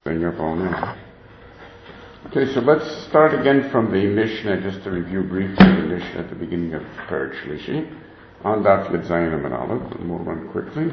Okay, so let's start again from the Mishnah, just to review briefly the Mishnah at the beginning of Perek Shlishi. On Daf Yud Zayin Amud Aleph, we'll run quickly.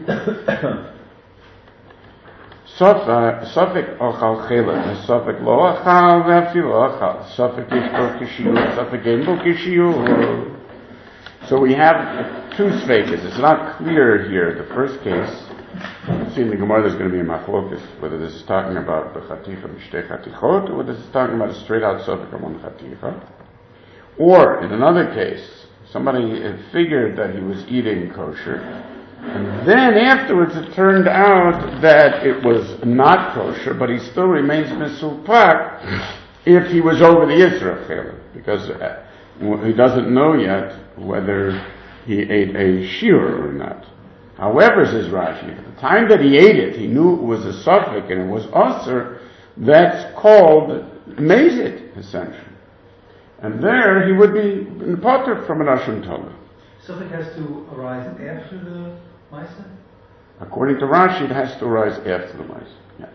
Sofek ochal chela, sofek lo ochal, ve'afilo ochal. Sofek yesh bo kishiyur, sofek ein bo kishiyur. So we have two sfekas. It's not clear here. The first case, see in the Gemara there's going to be a machlokus, whether this is talking about the chaticha mishtei chatichot, or whether this is talking about a straight out sofek on one chaticha. Or, in another case, somebody figured that he was eating kosher, and then afterwards it turned out that it was not kosher, but he still remains mesulpak if he was over the Yisra of Chela, because he doesn't know yet whether he ate a shiur or not. However, says Rashi, at the time that he ate it, he knew it was a suffix and it was aser. That's called mezit, essentially. And there he would be potter from an asham tova. Suffix has to arise after the Maisa? According to Rashi, it has to arise after the Maisa. Yeah.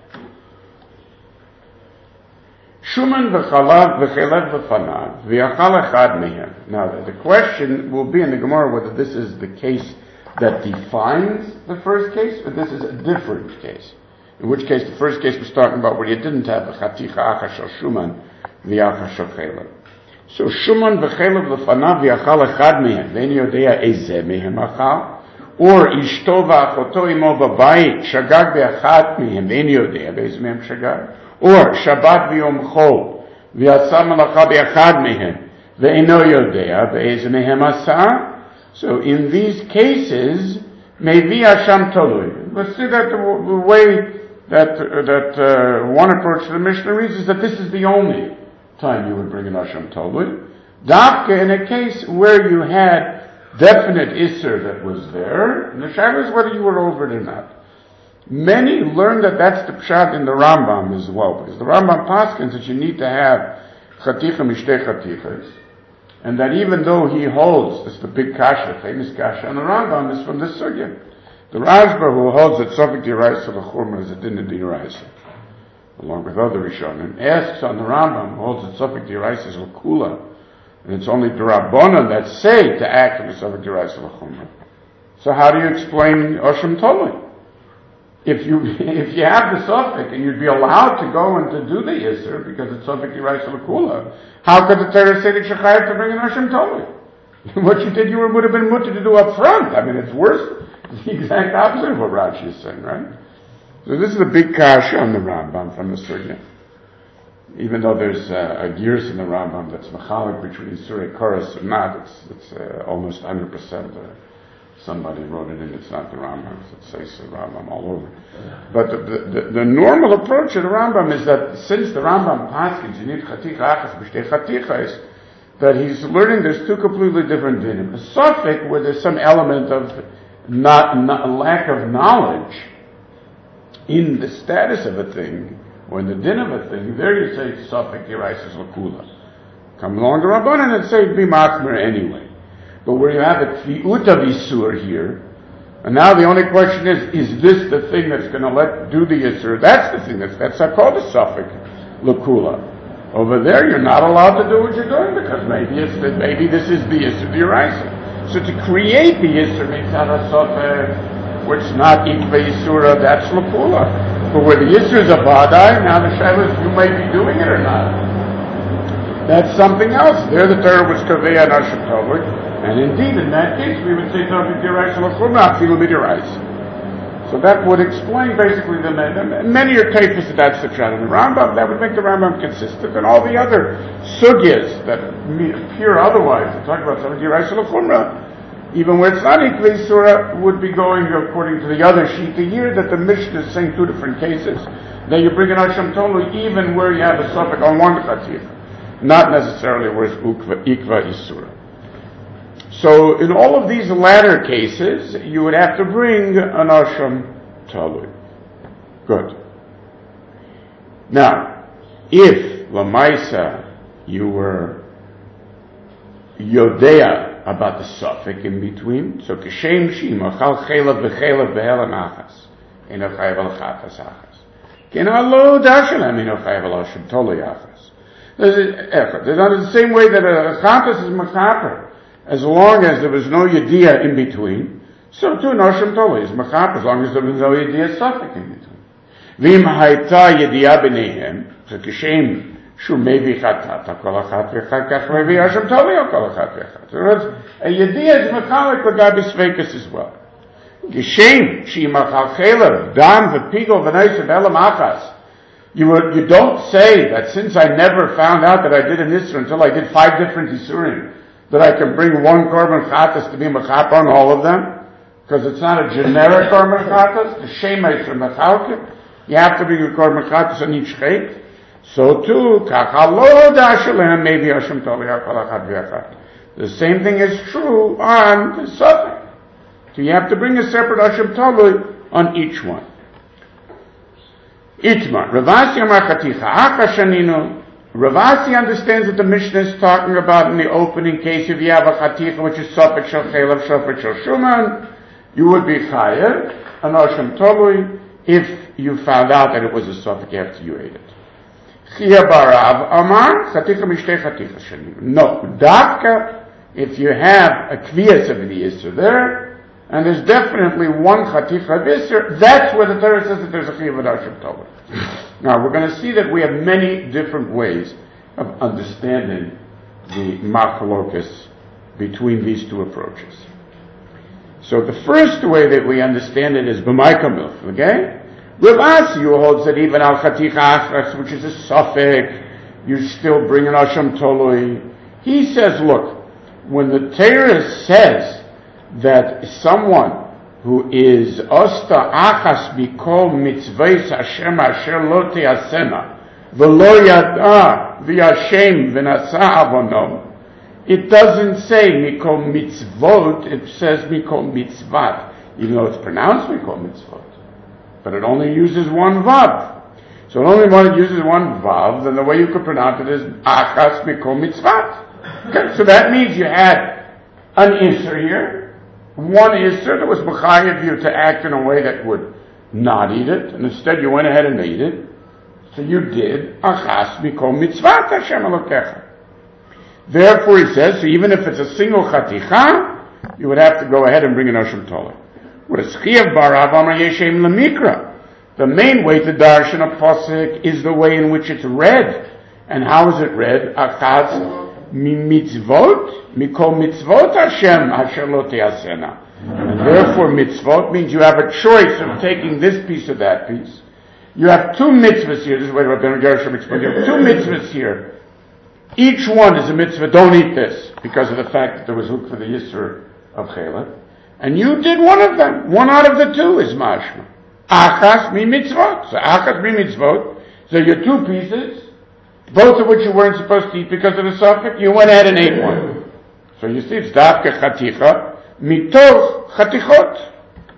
Shuman v'chalav v'chelev v'fanav v'yachal echad mehem. Now, the question will be in the Gemara whether this is the case that defines the first case, or this is a different case. In which case, the first case was talking about where you didn't have a chaticha acha shel shuman v'yacha shel chelev. So shuman v'chelev v'fanav v'yachal echad mehem ve'en yodea ezeh mehem achal, or ishto v'achoto imo b'bayit shagag v'achad mehem ve'en yodea ve'ezeh mehem shagag, or Shabbat v'yom chol v'yatsa malacha v'achad mehem ve'eno yodea ve'ezeh mehem asa. So in these cases, maybe Asham Tolui. Let's see that the way that one approach to the Mishnah reads is that this is the only time you would bring an Asham Tolui. Dafka, in a case where you had definite Isser that was there, and the shadow is whether you were over it or not. Many learn that that's the pshat in the Rambam as well, because the Rambam paskins that you need to have chaticha mishtei chatichas, and that even though he holds, this is the big kasha, famous kasha, and the Rambam is from this sugya. The Rashba, who holds that Sofek D'Oraisa L'Chumra is a din of D'Oraisa, along with other Rishonim, asks on the Rambam, who holds that Sofek D'Oraisa is L'Kula, and it's only D'Rabbanan that say to act on the Sofek D'Oraisa L'Chumra. So how do you explain Osham Tolui? If you have the Sofek and you'd be allowed to go and to do the Yisr because it's Sofek D'Oraisa L'Kula, how could the Torah say that you're chayav to bring an Asham Tolui? What you did, would have been mutter to do up front. I mean, it's worse. It's the exact opposite of what Rashi is saying, right? So this is a big kasha on the Rambam from the Sugya. Even though there's a gears in the Rambam that's machalik between Surah Chorus and not, it's almost 100%. Somebody wrote it in, it's not the Rambam, it says the Rambam all over. But the normal approach of the Rambam is that since the Rambam paskins, you need chaticha achas b'shtei chatichas, that he's learning there's two completely different dinim. A suffix where there's some element of not lack of knowledge in the status of a thing, or in the din of a thing, there you say suffix yiraisis l'kula. Come along to Rabbanan and say be machmer anyway. But where you have a tvi'ut of Yisur here, and now the only question is this the thing that's going to do the Yisur? That's the thing, that's called a suffix, l'kula. Over there, you're not allowed to do what you're doing, because maybe this is the Yisur d'Oraisa. So to create the Yisur makes out a suffix, which is not ikva Yisura, that's l'kula. But where the Yisur is a vadai, now the shadow is you may be doing it or not. That's something else. There the Torah was kaveya and asham tolui. And indeed, in that case, we would say Sofek D'Oraisa L'Chumra afilu mid'oraisa. So that would explain basically many are taifas that that's the pshat in the Rambam. That would make the Rambam consistent, and all the other sugyas that appear otherwise to talk about Sofek D'Oraisa L'Chumra, even where it's not ikva Yisura, would be going according to the other shita here that the Mishnah is saying two different cases. That you bring an Asham Tolu even where you have a suffix on one chatif, not necessarily where it's ikva Yisura. So in all of these latter cases, you would have to bring an Asham Tolui. Good. Now, if Lamaisa you were Yodea about the suffix in between, so Kishem Shim Achal Chelav V'Chelav V'Helan Achas Ein Chayav Al Chafas Achas. There's the same way that a chatas is mechaper, as long as there was no yediyah in between, so too noshim toli is mechaper, as long as there was no yediyah suffix in between. V'im hayta yediyah b'neihem, so kishem shu mevi chatata kol achat v'chat kach mevi noshim toli o kol achat v'chat. So a yediyah is mechalik l'gabi sveikus as well. Geshem she'imachal chelev dam v'pigol v'neisav elam achas. You don't say that since I never found out that I did an Isser until I did 5 different Isurim, that I can bring one Korban Chatas to be Mechap on all of them, because it's not a generic Korban Chatas, the Shemay from Mechalke. You have to bring a Korban Chatas on each Chet. So too, Kachalo Dashalem, maybe Hashem Toli HaKol Achad V'Achad. The same thing is true on the Suffix. So you have to bring a separate Hashem Toli on each one. Itmar, Ravasi Amar Chaticha Acha Shaninu. Ravasi understands that the Mishnah is talking about in the opening case, if you have a Chaticha which is Sofek Shel Chelev, Sofek Shel Shuman, you would be Chayev, an Hashem Tolui, if you found out that it was a Sofek after you ate it. Chia Barav Amar, Chaticha Mishtei Chaticha Shaninu. No, Davka, if you have a Kviyas of the Yisr there, and there's definitely one Chaticha of Isser, that's where the Torah says that there's a Chiyuv of Hashem Tolui. Now, we're going to see that we have many different ways of understanding the machlokas between these two approaches. So the first way that we understand it is b'maika milf, okay? Rav Asi holds that even al Chaticha Achras, which is a suffix, you still bring an Hashem Tolui. He says, look, when the Torah says that someone who is osta achas bikol mitzvahs Hashem asher lo te'asena v'lo yada v'yashem v'nasa avonom, it doesn't say mikol mitzvot, it says mikol mitzvat, even though it's pronounced mikol mitzvot, but it only uses one vav. So only when it uses one vav, then the way you could pronounce it is achas mikol mitzvat. Okay, so that means you had an Isser here. One Isser that was mechayev you to act in a way that would not eat it, and instead you went ahead and ate it. So you did achas mikol mitzvat Hashem Elokecha. Therefore, he says, so even if it's a single chaticha, you would have to go ahead and bring an Hashem Tolui. Whereas Chiyav Barav Amar Yeshem Lemikra, the main way to darshan a posik is the way in which it's read. And how is it read? Achas mitzvot, mikol mitzvot Hashem asher lo te'asena. And therefore mitzvot means you have a choice of taking this piece or that piece. You have 2 mitzvahs here. This is what Rabbeinu Gershom explained. You have 2 mitzvahs here. Each one is a mitzvah. Don't eat this, because of the fact that there was hook for the Yisr of Chelev. And you did one of them. One out of the 2 is mashma. Achas mi mitzvot. So achas mi mitzvot. So your 2 pieces, both of which you weren't supposed to eat because of the suffix, you went ahead and ate one. So you see, it's davka chaticha, mitoch chatichot.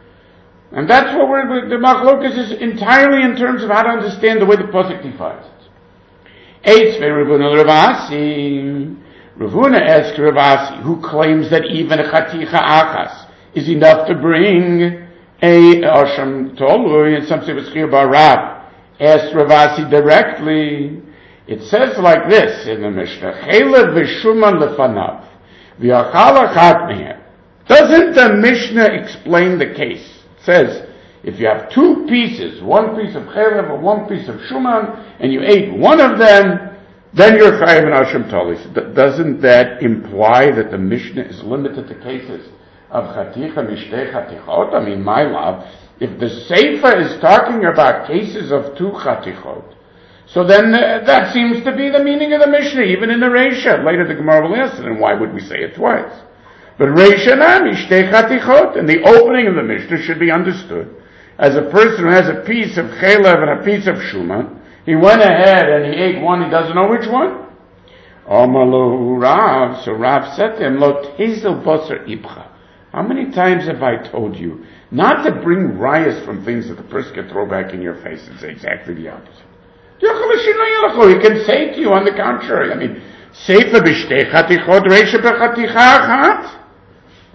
And that's what the machlokas is entirely in terms of how to understand the way the posuk defines it. Eitz ve'Ravuna Ravasi. Ravuna asked Ravasi, who claims that even a chaticha achas is enough to bring a Hashem Tolui, and some say it's Chiyuv Barav, asked Ravasi directly. It says like this in the Mishnah, Chelev v'shuman lefanav, v'achal achat mehem. Doesn't the Mishnah explain the case? It says, if you have 2 pieces, one piece of chelev or one piece of shuman, and you ate one of them, then you're chayav in Hashem Tolui. Doesn't that imply that the Mishnah is limited to cases of chaticha mishtei chatichot? I mean, my love, if the Sefer is talking about cases of 2 chatichot, so then that seems to be the meaning of the Mishnah, even in the Reisha. Later the Gemara will answer, and why would we say it twice? But Reisha nami shtei chatichot, and the opening of the Mishnah should be understood as a person who has a piece of chelev and a piece of shuman. He went ahead and he ate one, he doesn't know which one. Amalu Rav, so Rav said to him, Lo tezel basar ibcha. How many times have I told you not to bring rayas from things that the person can throw back in your face and say exactly the opposite? He can say to you on the contrary. I mean, Sefer b'shtei chatichot, Reisha b'chaticha achat.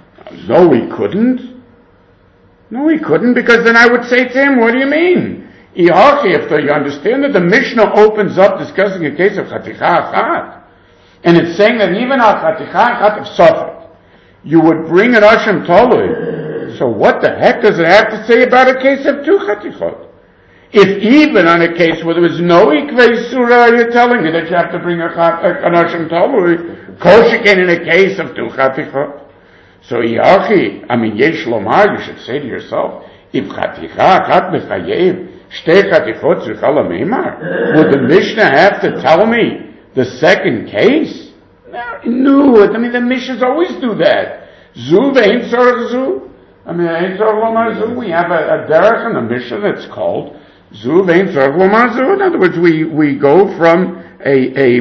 No, he couldn't. No, he couldn't, because then I would say to him, what do you mean? If you understand that the Mishnah opens up discussing a case of Chaticha Achat, and it's saying that even al Chaticha Achat of Safek, you would bring an Asham Tolui. So what the heck does it have to say about a case of 2 Chatichot? If even on a case where there was no Ikvei Surah, you're telling me that you have to bring an Asham Tolui, Koshikin in a case of 2 Chatichot. So Yesh Lomar, you should say to yourself, if Chaticha Achat Mechayev, Shtei Chatichot Zirchala Meimar, would the Mishnah have to tell me the second case? No, I mean the Mishnahs always do that. Zu ve'in tzorach zu. I mean, ein tzorach lomar zu. We have a derech in the Mishnah that's called Zu ve'in tzorach lomar zu. In other words, we go from a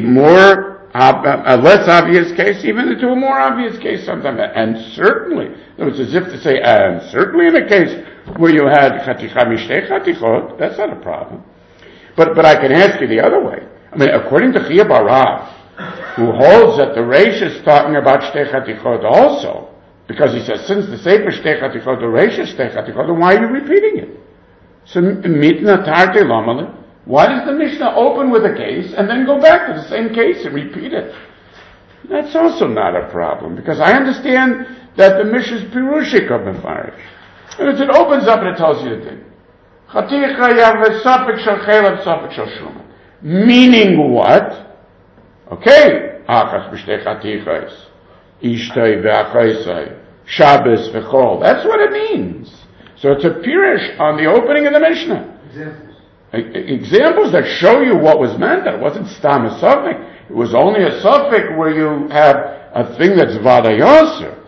less obvious case even into a more obvious case sometimes. And certainly, it's as if to say, and certainly in a case where you had chaticha mishtei chatichot, that's not a problem. But I can ask you the other way. I mean, according to Chia Barav, who holds that the Reish is talking about shtei chatichot also, because he says, since the Sefer shtei chatichot, the Reish is shtei chatichot, then why are you repeating it? So, mitna tarte lamale, why does the Mishnah open with a case and then go back to the same case and repeat it? That's also not a problem, because I understand that the Mishnah's pirushik of mefarish. And as it opens up and it tells you the thing. Chaticha yav safek shel chelav safek shel shuman. Meaning what? Okay. Achas b'shtei chatichas. Ishtay v'achaisai. Shabbos v'chol. That's what it means. So it's a pirush on the opening of the Mishnah. Examples that show you what was meant. That it wasn't stam a safek. It was only a safek where you have a thing that's vadayoser.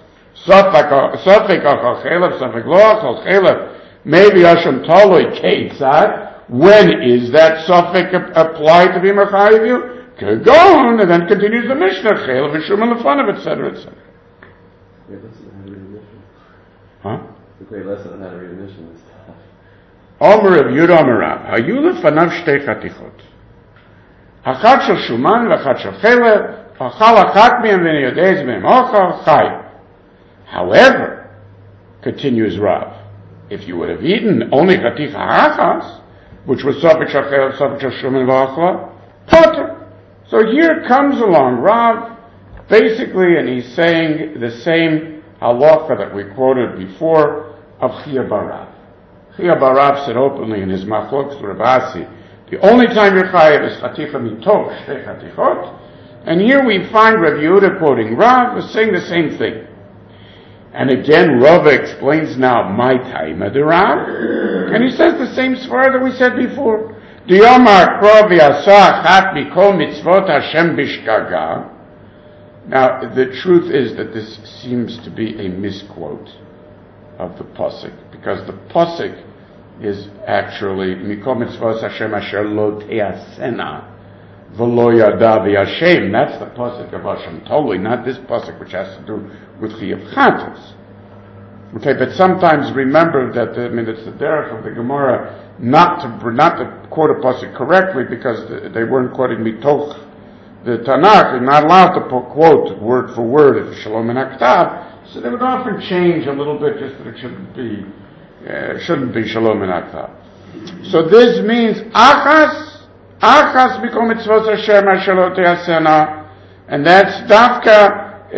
Safek achal chelav, safek lo achal chelav. Maybe Asham Taloi Ketzad. When is that suffix applied to be Mechayiv you? Kegon, and then continues the Mishnah, Chelav v'Shum Lefanav, etc., etc. Great lesson on how to read a Mishnah. Huh? It's a great lesson on how to read a Mishnah. This stuff. Omer Rav Yehuda Amarav, Hayu lefanav shtei chatichot. Achat shel shuman v'achat shel chelav, achal achat mehem v'niyodez mehem ochal chay. However, continues Rav, if you would have eaten only chaticha achas, which was safek shel chelav, safek shel shuman v'achla, potter. So here comes along Rav, basically, and he's saying the same halacha that we quoted before of Chia Barav. Chia Barav said openly in his Machlokes Rav Asi, the only time you're chayav is chaticha mitoch shtei chatichot, and here we find Rav Yehuda quoting Rav was saying the same thing. And again, Rava explains now my time of the Rav, and he says the same svara that we said before. Diyomar krov yasah chat mikol mitzvot Hashem bishgaga. Now, the truth is that this seems to be a misquote of the pasuk, because the pasuk is actually mikol mitzvot Hashem asher lo teasena v'lo yada v'yashem. That's the pasuk of Hashem totally, not this pasuk which has to do with Chiyav Chatos. Okay, but sometimes remember that it's the derech of the Gemara not to quote a pasuk correctly, because they weren't quoting mitoch the Tanakh. They're not allowed to quote word for word if Shalom and Aktav, so they would often change a little bit just that it shouldn't be Shalom and Aktav. So this means achas mikol mitzvot Hashem asher lo teasena, and that's dafka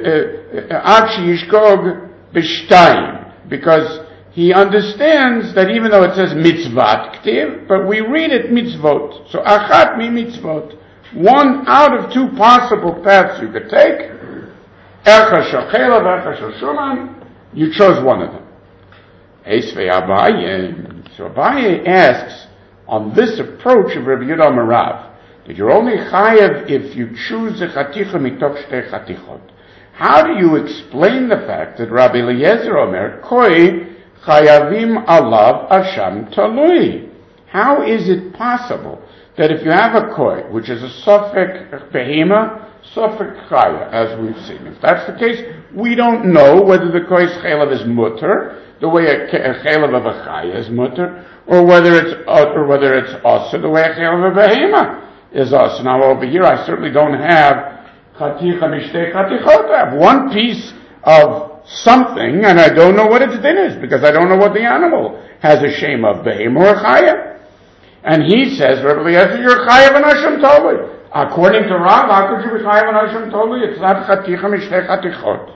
ad sheyishgog b'shtayim, because he understands that even though it says mitzvat ktiv, but we read it mitzvot. So achat mi mitzvot. One out of two possible paths you could take. Echa shel chelav, echa shel shuman. You chose one of them. Esvei Abaye. So Abaye asks, on this approach of Rabbi Yehuda Amarav, that you're only chayav if you choose a chaticha mitoch shtei chatichot. How do you explain the fact that Rabbi Eliezer Omer, koi chayavim alav asham talui? How is it possible that if you have a koi, which is a safek behema, safek chaya, as we've seen, if that's the case, we don't know whether the koi's chelav is mutter, the way a chelav of a chaya is mutter, or whether it's also the way a chelav of a behema is also. Now over here, I certainly don't have chaticha mishtei chatichot. I have one piece of something, and I don't know what its din is, because I don't know what the animal has a shame of, behema or chaya. And he says, Rebbe Eliezer, you're chayav an Hashem totally. According to Rav, how could you be chayav an Hashem totally? It's not chaticha mishtei chatichot.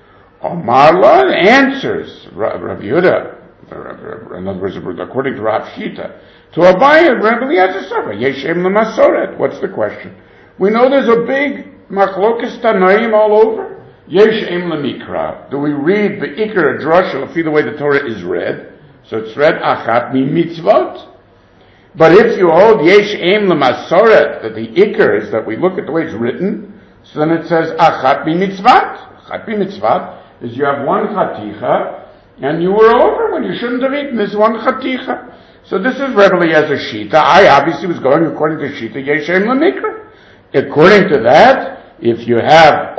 Omarla answers Rav Yehuda, in other words, according to Rav Shita, to Abaye, Rebbe Eliezer Sava, Yeshem l'masoret. What's the question? We know there's a big machlokas tanoim all over. Yeshem l'mikra. Do we read the ikar drasha, lefi the way the Torah is read? So it's read achat mi mitzvot. But if you hold Yeshem l'masoret, that the ikar is that we look at the way it's written, so then it says achat mi mitzvot. Achat mi mitzvot is you have one chaticha, and you were over when you shouldn't have eaten this one chaticha. So this is Rebbe Eliezer Shita. I obviously was going according to Shita Yeshem l'mikra. According to that, if you have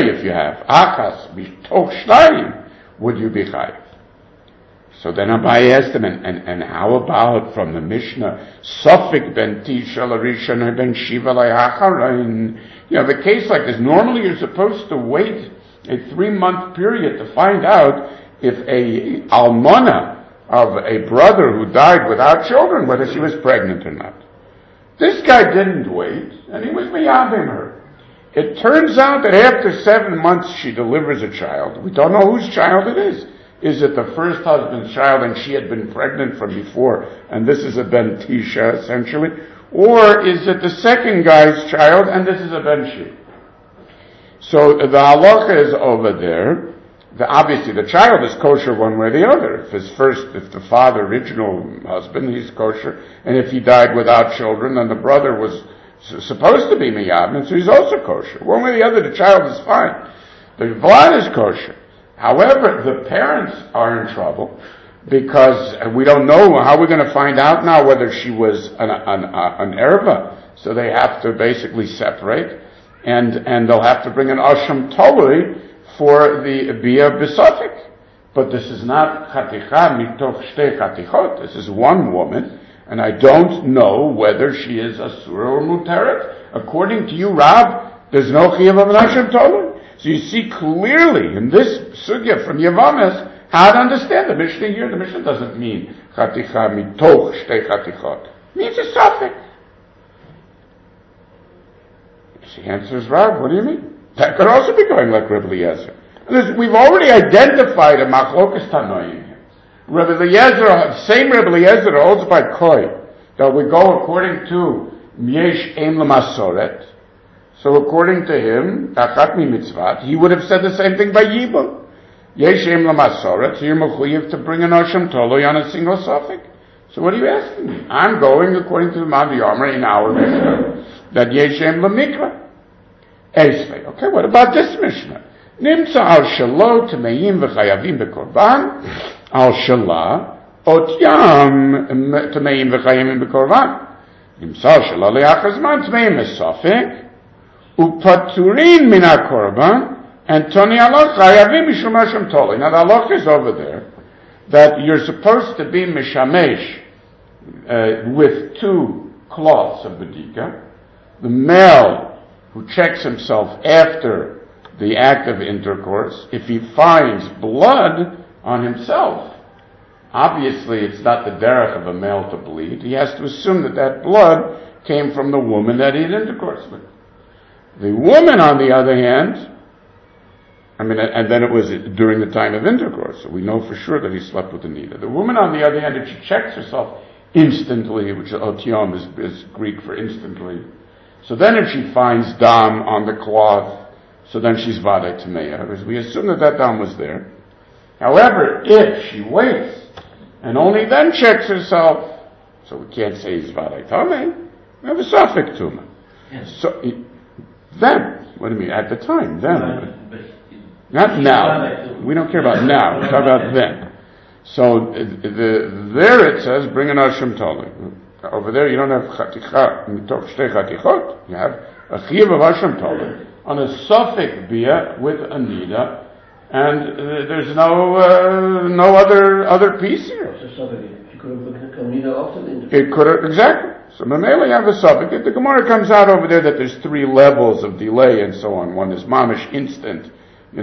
achas mitoch shtayim, would you be chayiv? So then Abaye asked him, and how about from the Mishnah, Sofik ben Tisha l'rishon ben Shiva l'acharain? You have a case like this. Normally you're supposed to wait a 3-month period to find out if a almana of a brother who died without children, whether she was pregnant or not. This guy didn't wait, and he was miyavim her. It turns out that after 7 months she delivers a child. We don't know whose child it is. Is it the first husband's child and she had been pregnant from before, and this is a ben Tisha essentially? Or is it the second guy's child and this is a ben Shi? So the halacha is over there. Obviously the child is kosher one way or the other. If the father, original husband, he's kosher, and if he died without children, then the brother was supposed to be miyavim, so he's also kosher. One way or the other, the child is fine. The vlad is kosher. However, the parents are in trouble because we don't know how we're going to find out now whether she was an erva. So they have to basically separate, and they'll have to bring an asham tolui for the bia besafik. But this is not chaticha mitoch shtei chatichot. This is one woman, and I don't know whether she is asura or muteret. According to you, Rab, there's no chiyuv of an asham tolui. So you see clearly in this sugya from Yavamas how to understand the Mishnah here. The Mishnah doesn't mean chaticha mitoch shtei chatichot. It means a suffix. She answers, Rab, what do you mean? That could also be going like Rebbe Eliezer. We've already identified a machlokas tanoim here. Rebbe Eliezer, same Rebbe Eliezer holds by Koi, that we go according to Yesh Ein L'Masoret. So according to him, achat mi mitzvat, he would have said the same thing by Yibum. Yesh Ein L'Masoret, so you're mechuyev to bring an Asham Toloi on a single suffix. So what are you asking me? I'm going according to the Mandi Yomer in our Mishnah, that Yesh Ein L'Mikra. Esvei. Okay, what about this Mishnah? Nimtza al shalo temeim v'chayavim b'korban, al shala ot yam temeim v'chayavim b'korban. Nimtza al shalo le'achazman temeim esofik, upaturin min ha-korban, and toni alach chayavim mishum Hashem toli. Now the halach is over there, that you're supposed to be mishamesh with 2 cloths of bedika. The male who checks himself after the act of intercourse, if he finds blood on himself, obviously it's not the derech of a male to bleed. He has to assume that blood came from the woman that he had intercourse with. The woman, on the other hand, and then it was during the time of intercourse, so we know for sure that he slept with Anita. The woman, on the other hand, if she checks herself instantly, which otiom is Greek for instantly, so then if she finds dam on the cloth, so then she's vadai tameya, because we assume that dam was there. However, if she waits, and only then checks herself, so we can't say he's vadai tamei, we have a suffix tuma. Yes. So, then, what do you mean, at the time, then? Not now. We don't care about now, we talk about then. So, there it says, bring an asham toli. Over there, you don't have chaticha mitoch shtei chatichot. You have a chiyuv of Hashem toli on a suffix bia with a nida, and there's no other piece here. She could have put the nida often. It could have, exactly. So Mamela you have a suffix. If the Gemara comes out over there that there's 3 levels of delay and so on. One is mamish instant.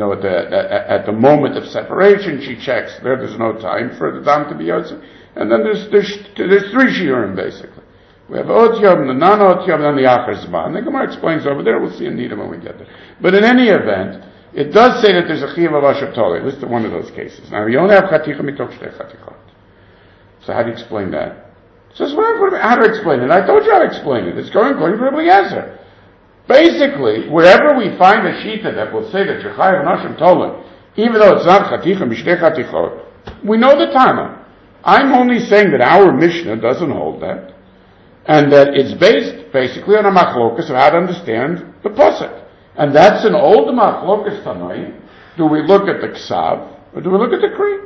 At the moment of separation, she checks. There's no time for the dam to be outside. And then there's 3 shiurim basically. We have Ot Yom, the non-Ot Yom, and the Achar Zman. The Gemara explains over there. We'll see in Nida when we get there. But in any event, it does say that there's a Chiyuv of Asher Tolei. This is one of those cases. Now, you only have Chaticha mitoch shtei chatichot. So how do you explain that? So how do I explain it? I told you how to explain it. It's going according to Rabbi Eliezer. Basically, wherever we find a shita that will say that Shechayev Nashim Tolei, even though it's not Chaticha mishtei chatichot, we know the Tana. I'm only saying that our Mishnah doesn't hold that, and that it's based basically on a machlokas of how to understand the pasuk. And that's an old machlokas Tanai. Do we look at the Ksav, or do we look at the Kri?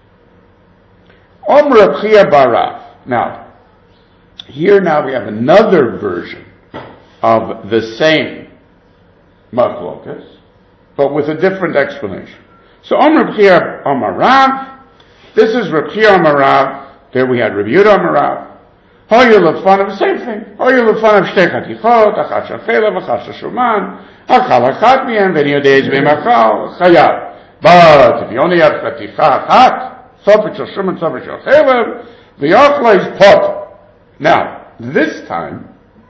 Om Reb Chia Barav. Now, here now we have another version of the same machlokas, but with a different explanation. So Om Reb Chia Amar Rav. This is Reb Chia Amar Rav. There we had Reb Yehuda Amar Rav. Hoyu lefanav, the same thing. Hoyu lefanav shtei chatichot, achat shel chelav, achat shel shuman, achal achat mihem, v'ni yodei b'machal, chayav. But if you only have chaticha achat, tzopet shel shuman, tzopet shel chelav, v'yachla is pot. Now, this time,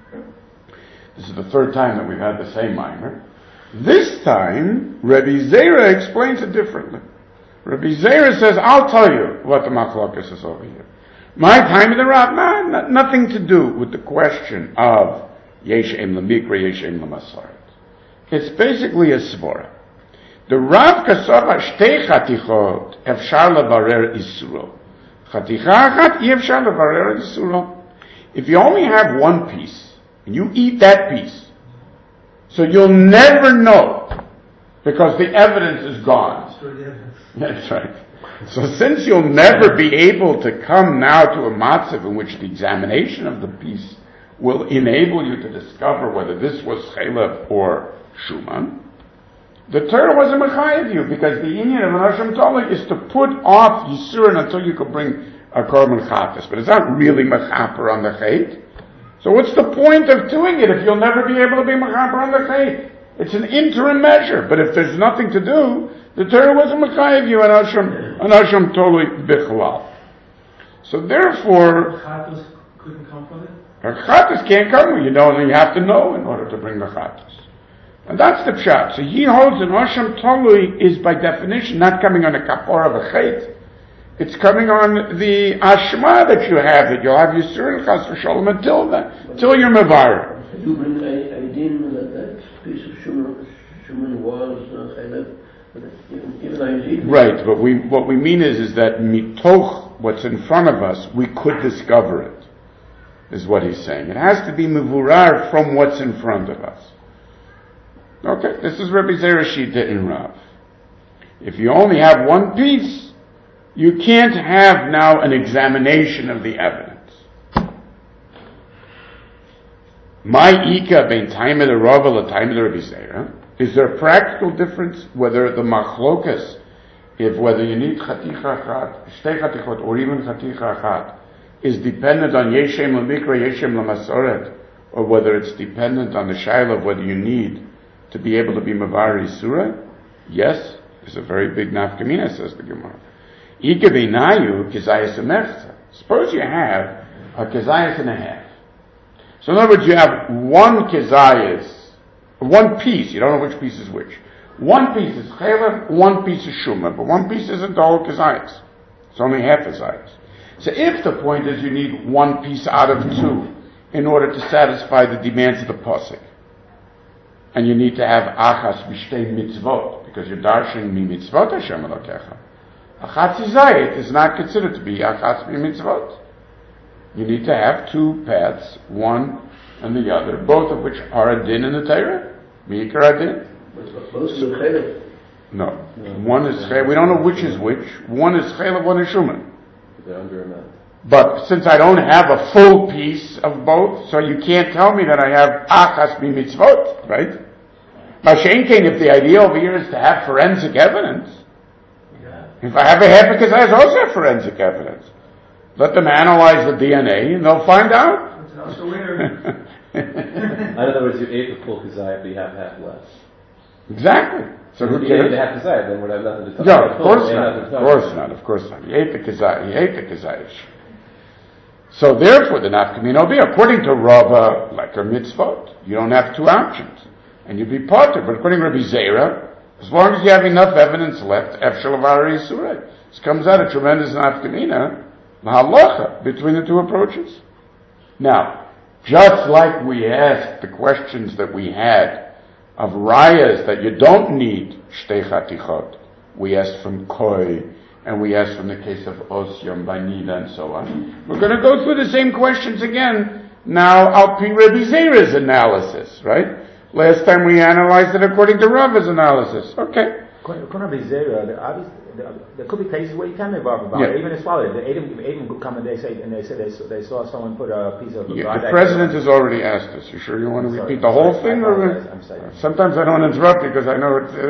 this is the third time that we've had the same mimer. This time, Rabbi Zera explains it differently. Rabbi Zera says, I'll tell you what the machlokas is over here. My time in the Rav, nothing to do with the question of Yesh Em Lemikra, Yesh Em Lemasaret. It's basically a svora. The Rav Kasava Shtei Chatichot Efshar Levarer Isuro. Chaticha Achat Efshar Levarer Isuro. If you only have one piece, and you eat that piece, so you'll never know, because the evidence is gone. That's right. So since you'll never be able to come now to a matzav in which the examination of the piece will enable you to discover whether this was chelev or shuman, the Torah wasn't mechayev you, because the inyan of Nashim Tolei is to put off Yisurin until you could bring a korban chatas. But it's not really mechaper on the chait. So what's the point of doing it if you'll never be able to be mechaper on the chait? It's an interim measure. But if there's nothing to do, the Torah wasn't mechayev you an Nashim Tolei bichlal. So therefore, Chatos couldn't come from it? Chatas can't come. You have to know in order to bring the chatas. And that's the pshat. So he holds that Nashim Tolei is by definition not coming on a kapor of a chait. It's coming on the ashma that you have, that you'll have Yisur Chas v'Sholom until you're mevar. You bring a din that piece of shuman was chaylev, even I. Right, but what we mean is that mitoch, what's in front of us, we could discover it, is what he's saying. It has to be mevurar from what's in front of us. Okay, this is Rabbi Zera Shita in Rav. If you only have one piece, you can't have now an examination of the evidence. My ika ben taimid the Rav la taimid Rabbi Zera. Is there a practical difference whether the machlokas, whether you need chaticha achat, shtei chatichot, or even chaticha achat, is dependent on yeshem lemikra, yeshem lemasoret, or whether it's dependent on the shaila of whether you need to be able to be mavar isura? Yes, there's a very big nafkamina, says the Gemara. Suppose you have a kezayas and a half. So in other words, you have one kezayas, one piece, you don't know which piece is which. One piece is chaylev, one piece is shumah, but one piece isn't the whole kezayas. It's only half kezayas. So if the point is you need one piece out of two in order to satisfy the demands of the pasuk, and you need to have achas b'shtei mitzvot, because you're darshan mi mitzvot Hashem Elokecha. Achatz zayit is not considered to be achatz mi mitzvot. You need to have two paths, one and the other, both of which are a din in the Torah. Mi'ikar adin. No. One is chaylev. We don't know which is which. One is chaylev, one is shuman. They're under amount. But since I don't have a full piece of both, so you can't tell me that I have achas mi mitzvot, right? Mashenkein, if the idea over here is to have forensic evidence, if I have a half a kezayas, I also have forensic evidence. Let them analyze the DNA and they'll find out. It's so weird. In other words, you ate the full kezayah, but you have half less. Exactly. So who you cares? ate the half kezayah, then we'd have nothing to talk No, about. of course not. Of course not. You ate the kezayah. So therefore, the nafkamina will be, according to Rava, like a mitzvot, you don't have two options, and you'd be potter. But according to Rabbi Zera, as long as you have enough evidence left, efshel avari yisurai. This comes out a tremendous nafkamina, mahalacha, between the two approaches. Now, just like we asked the questions that we had of rayas that you don't need shtei chatichot, we asked from Koi, and we asked from the case of Osyam, Banida, and so on. We're going to go through the same questions again, now Al Pi Rabbi Zera's analysis, right? Last time we analyzed it according to Rava's analysis. Okay. According to Rabbi Zera, there could be cases where you can make barber Yeah. even as well. If Adam come and they saw someone put a piece of Yeah, the president has already asked us. You sure you want to repeat the whole thing? I'm sorry. Sometimes I don't interrupt you because I know it's...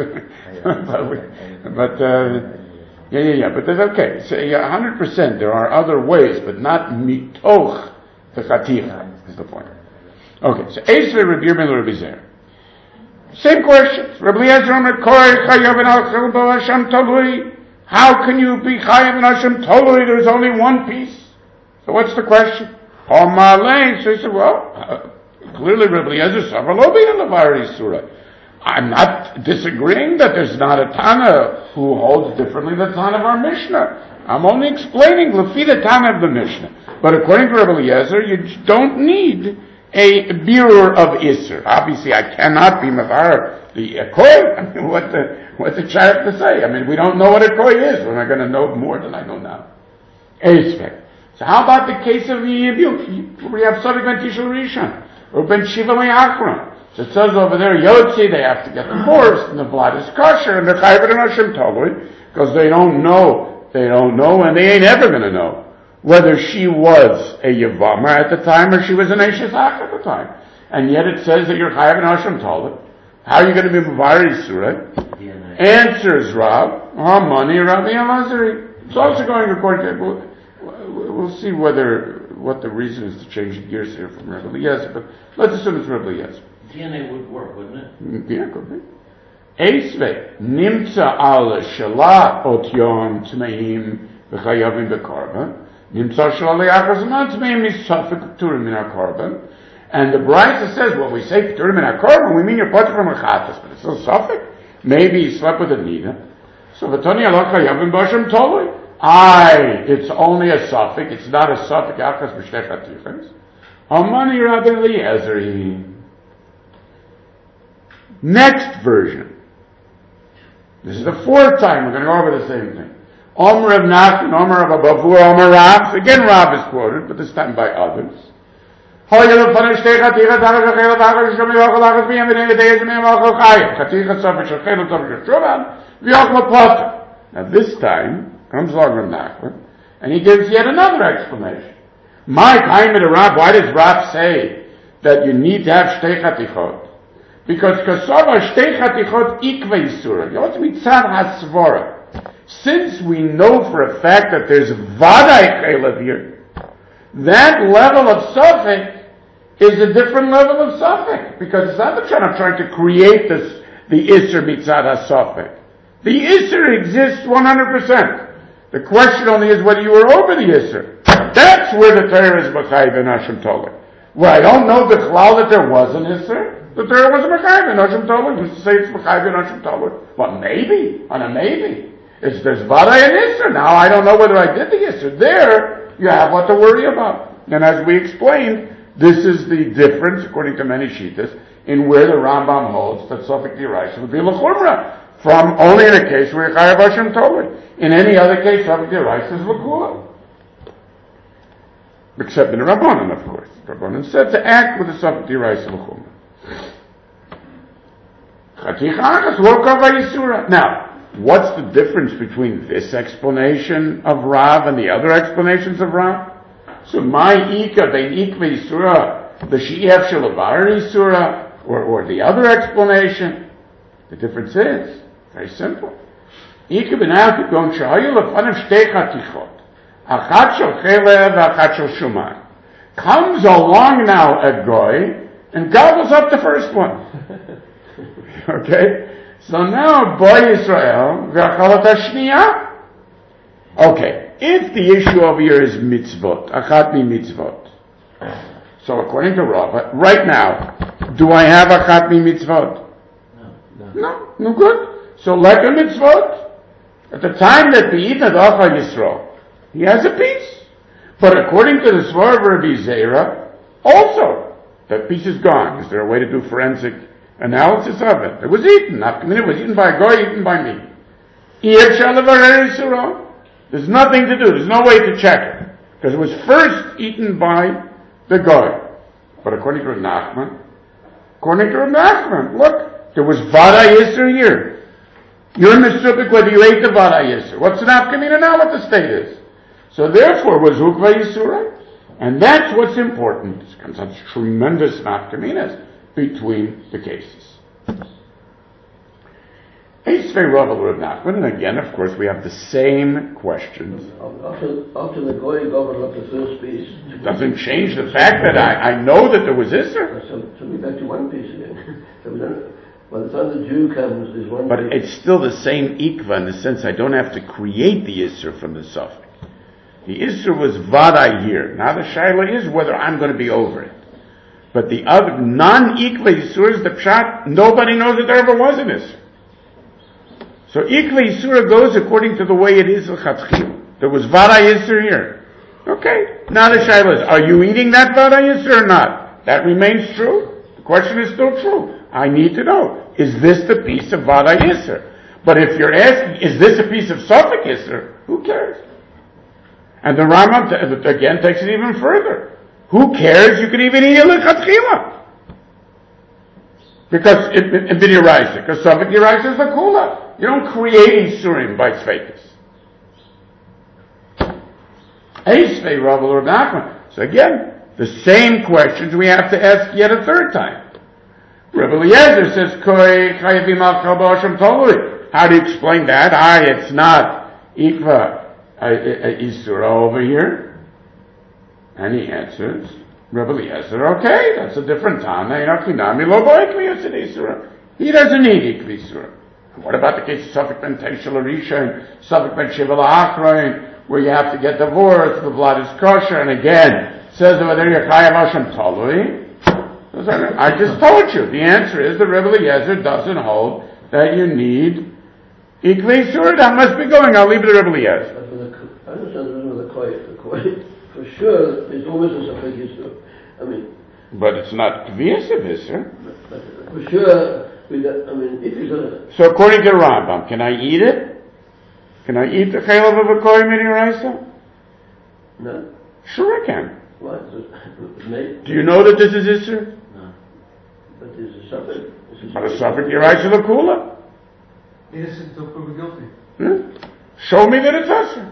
Yeah. But that's okay. So, 100%. There are other ways, but not mitoch the chaticha is the point. Okay, so Esrei Rabbi Yirmiyah Rabbi Zera. Same questions. Rabbi Eliezer Omer Koi Chayav and Al Chilbo Hashem Tolui. How can you be Chayav and Hashem Tolui? There's only one piece. So what's the question? Omalei. So he said, well, clearly Rabbi Eliezer Savar Lo B'Yin Levari Surah. I'm not disagreeing that there's not a Tana who holds differently than the Tana of our Mishnah. I'm only explaining Lefi the Tana of the Mishnah. But according to Rabbi Eliezer, you don't need a birur of Isser. Obviously, I cannot be Mavar the Koi. I mean, what's the child to say? I mean, we don't know what a Koi is. We're not going to know more than I know now. Esvek. So how about the case of the Yibuk? We have Sadik Ben Tishel Rishon, or Ben Shiva Me'achron. So it says over there, Yotzi, they have to get divorced, and the blood is kosher, and the Chayv and Hashem Tolui, because they don't know, and they ain't ever going to know whether she was a Yavama at the time or she was an Eishesach at the time. And yet it says that you're Chayav and Hashem Tolui. How are you going to be Mavari Surah? Answers Rav, money Rabbi Elazari. It's also going according to, we'll see what the reason is to change the gears here from Rabbi Eliezer, but let's assume it's Rabbi Eliezer. DNA would work, wouldn't it? Yeah, could be. Esvei, nimtza al shala otyon tmeim v'chayavim b'karban. Nimtza shala le'achas man tmeim is safek p'turim in our carbon. And the Brisa says, well, we say p'turim in our carbon, we mean you're part from a chatas, but it's still safek. Maybe he slept with a nida. So v'toni alach chayavim b'ashem toloi. It's only a safek. It's not a safek achas b'shtei chatichas. Amani Rabbi Eliezer. Next version. This is the fourth time we're going to go over the same thing. Omer of Nachman, Omer of Abavur, Omer Rav. Again, Rav is quoted, but this time by others. Now this time comes along Rav Nachman, and he gives yet another explanation. My time at a Rav, why does Rav say that you need to have shtei chatichot? Because kasava shtei chatichot ikvei surah. Yot mitzad hasvara. Since we know for a fact that there's vadai chaylev here, that level of safek is a different level of safek. Because it's not that I'm trying to create the isser mitzad hasafek. The isser exists 100%. The question only is whether you were over the isser. That's where the Torah is b'chayv and Hashem Toleh. Well, I don't know the chalal that there was an isser. The Torah was a Mechayv and Hashem Toleh. Who's to say it's Mechayv and Hashem Toleh? Well, maybe. On a maybe. There's Vadai and Isser. Now, I don't know whether I did the Isser. There, you have what to worry about. And as we explained, this is the difference, according to many Shittas, in where the Rambam holds that Sofik Diraisa would be L'chumra. From only in a case where Chayav Hashem Toleh. In any other case, Sofik Diraisa is L'kula. Except in the Rabbanan, of course. The Rabbanan said to act with the Sofik Diraisa L'chumra. Now, what's the difference between this explanation of Rav and the other explanations of Rav? So, my Ika bein Ikvei Surah, the She'ef Shalavari Surah, or the other explanation, the difference is very simple. Ika bein Akikon Shahayu Lefanav Shtei Chatichot, Achat Shel Chelev, Achat Shel Shumai. Comes along now a goy and gobbles up the first one. Okay? So now, Boy Israel, V'achalat HaShniyah. Okay. if the issue over here is mitzvot, achat mi mitzvot. So according to Rava, right now, do I have achat mi mitzvot? No, good. So like a mitzvot, at the time that the eat at Acha Yisro, he has a piece. But according to the Svar of Rabbi Zera, also, that piece is gone. Is there a way to do forensic analysis of it? It was eaten. It was eaten by a goy, eaten by me. There's nothing to do. There's no way to check it. Because it was first eaten by the goy. But according to Nachman, look, there was Vada Yisr here. You're misupik whether you ate the Vada Yisr. What's the nafkamina now? What the state is. So therefore, was Hukva Yisura. And that's what's important. There's such tremendous nafkaminas between the cases. Eisvei Rav Rav Nachman, and again, of course, we have the same questions. After the goy governed up the first piece. It doesn't change the fact that I know that there was Isser. So we're back to one piece again. So we don't, by the time the Jew comes, there's one But piece. it's still the same ikva in the sense I don't have to create the Isser from the suffix. The Isser was Vadai here. Now the Shaila is whether I'm going to be over it. But the other non-ikva Yisur, the Pshat, nobody knows that there ever was an Isser. So Ikva Yisura goes according to the way it is l'chatchil. There was Vada Yisur here. Okay. Now the Shaila is, are you eating that Vada Yisur or not? That remains true. The question is still true. I need to know, is this the piece of Vada Yisur? But if you're asking, is this a piece of Suffolk Yisur? Who cares? And the Rambam again takes it even further. Who cares? You can even eat it l'chatchila. Because it b'diraisa. Because Suffolk Yiraisa is the kula. You don't create Isurim by Tzveikus. Eisvei Rav Rav Nachman. So again, the same questions we have to ask yet a third time. Rav Eliezer says, Koi chayavim al kal b'asham tolui. How do you explain that? It's not Ikva Isura over here. And he answers, Rav Eliezer, okay, that's a different Tana. He doesn't need Ikva Isura. What about the case of Suffolk ben Teishel Arisha and Suffolk ben Shiva Achrain, where you have to get divorced, the blood is kosher, and again, says over there, Yechayav Hashem Talui. I just told you, the answer is that Rebbe Eliezer doesn't hold that you need Ikvei Surah. That must be going. I'll leave it to Rebbe Eliezer. I understand the reason with the Koy. For sure, there's always a Suffolk Yisur. I mean... But it's not Kviyas of Isser. For sure... if it's a... So according to Rambam, can I eat it? Can I eat the chaylev of a koy midiraisa? No. Sure I can. Why? Do you know that this is Isser? No. But there's a suffix. But a suffix Yiraisa l'kula. Innocent until proven guilty. Show me that it's Isser.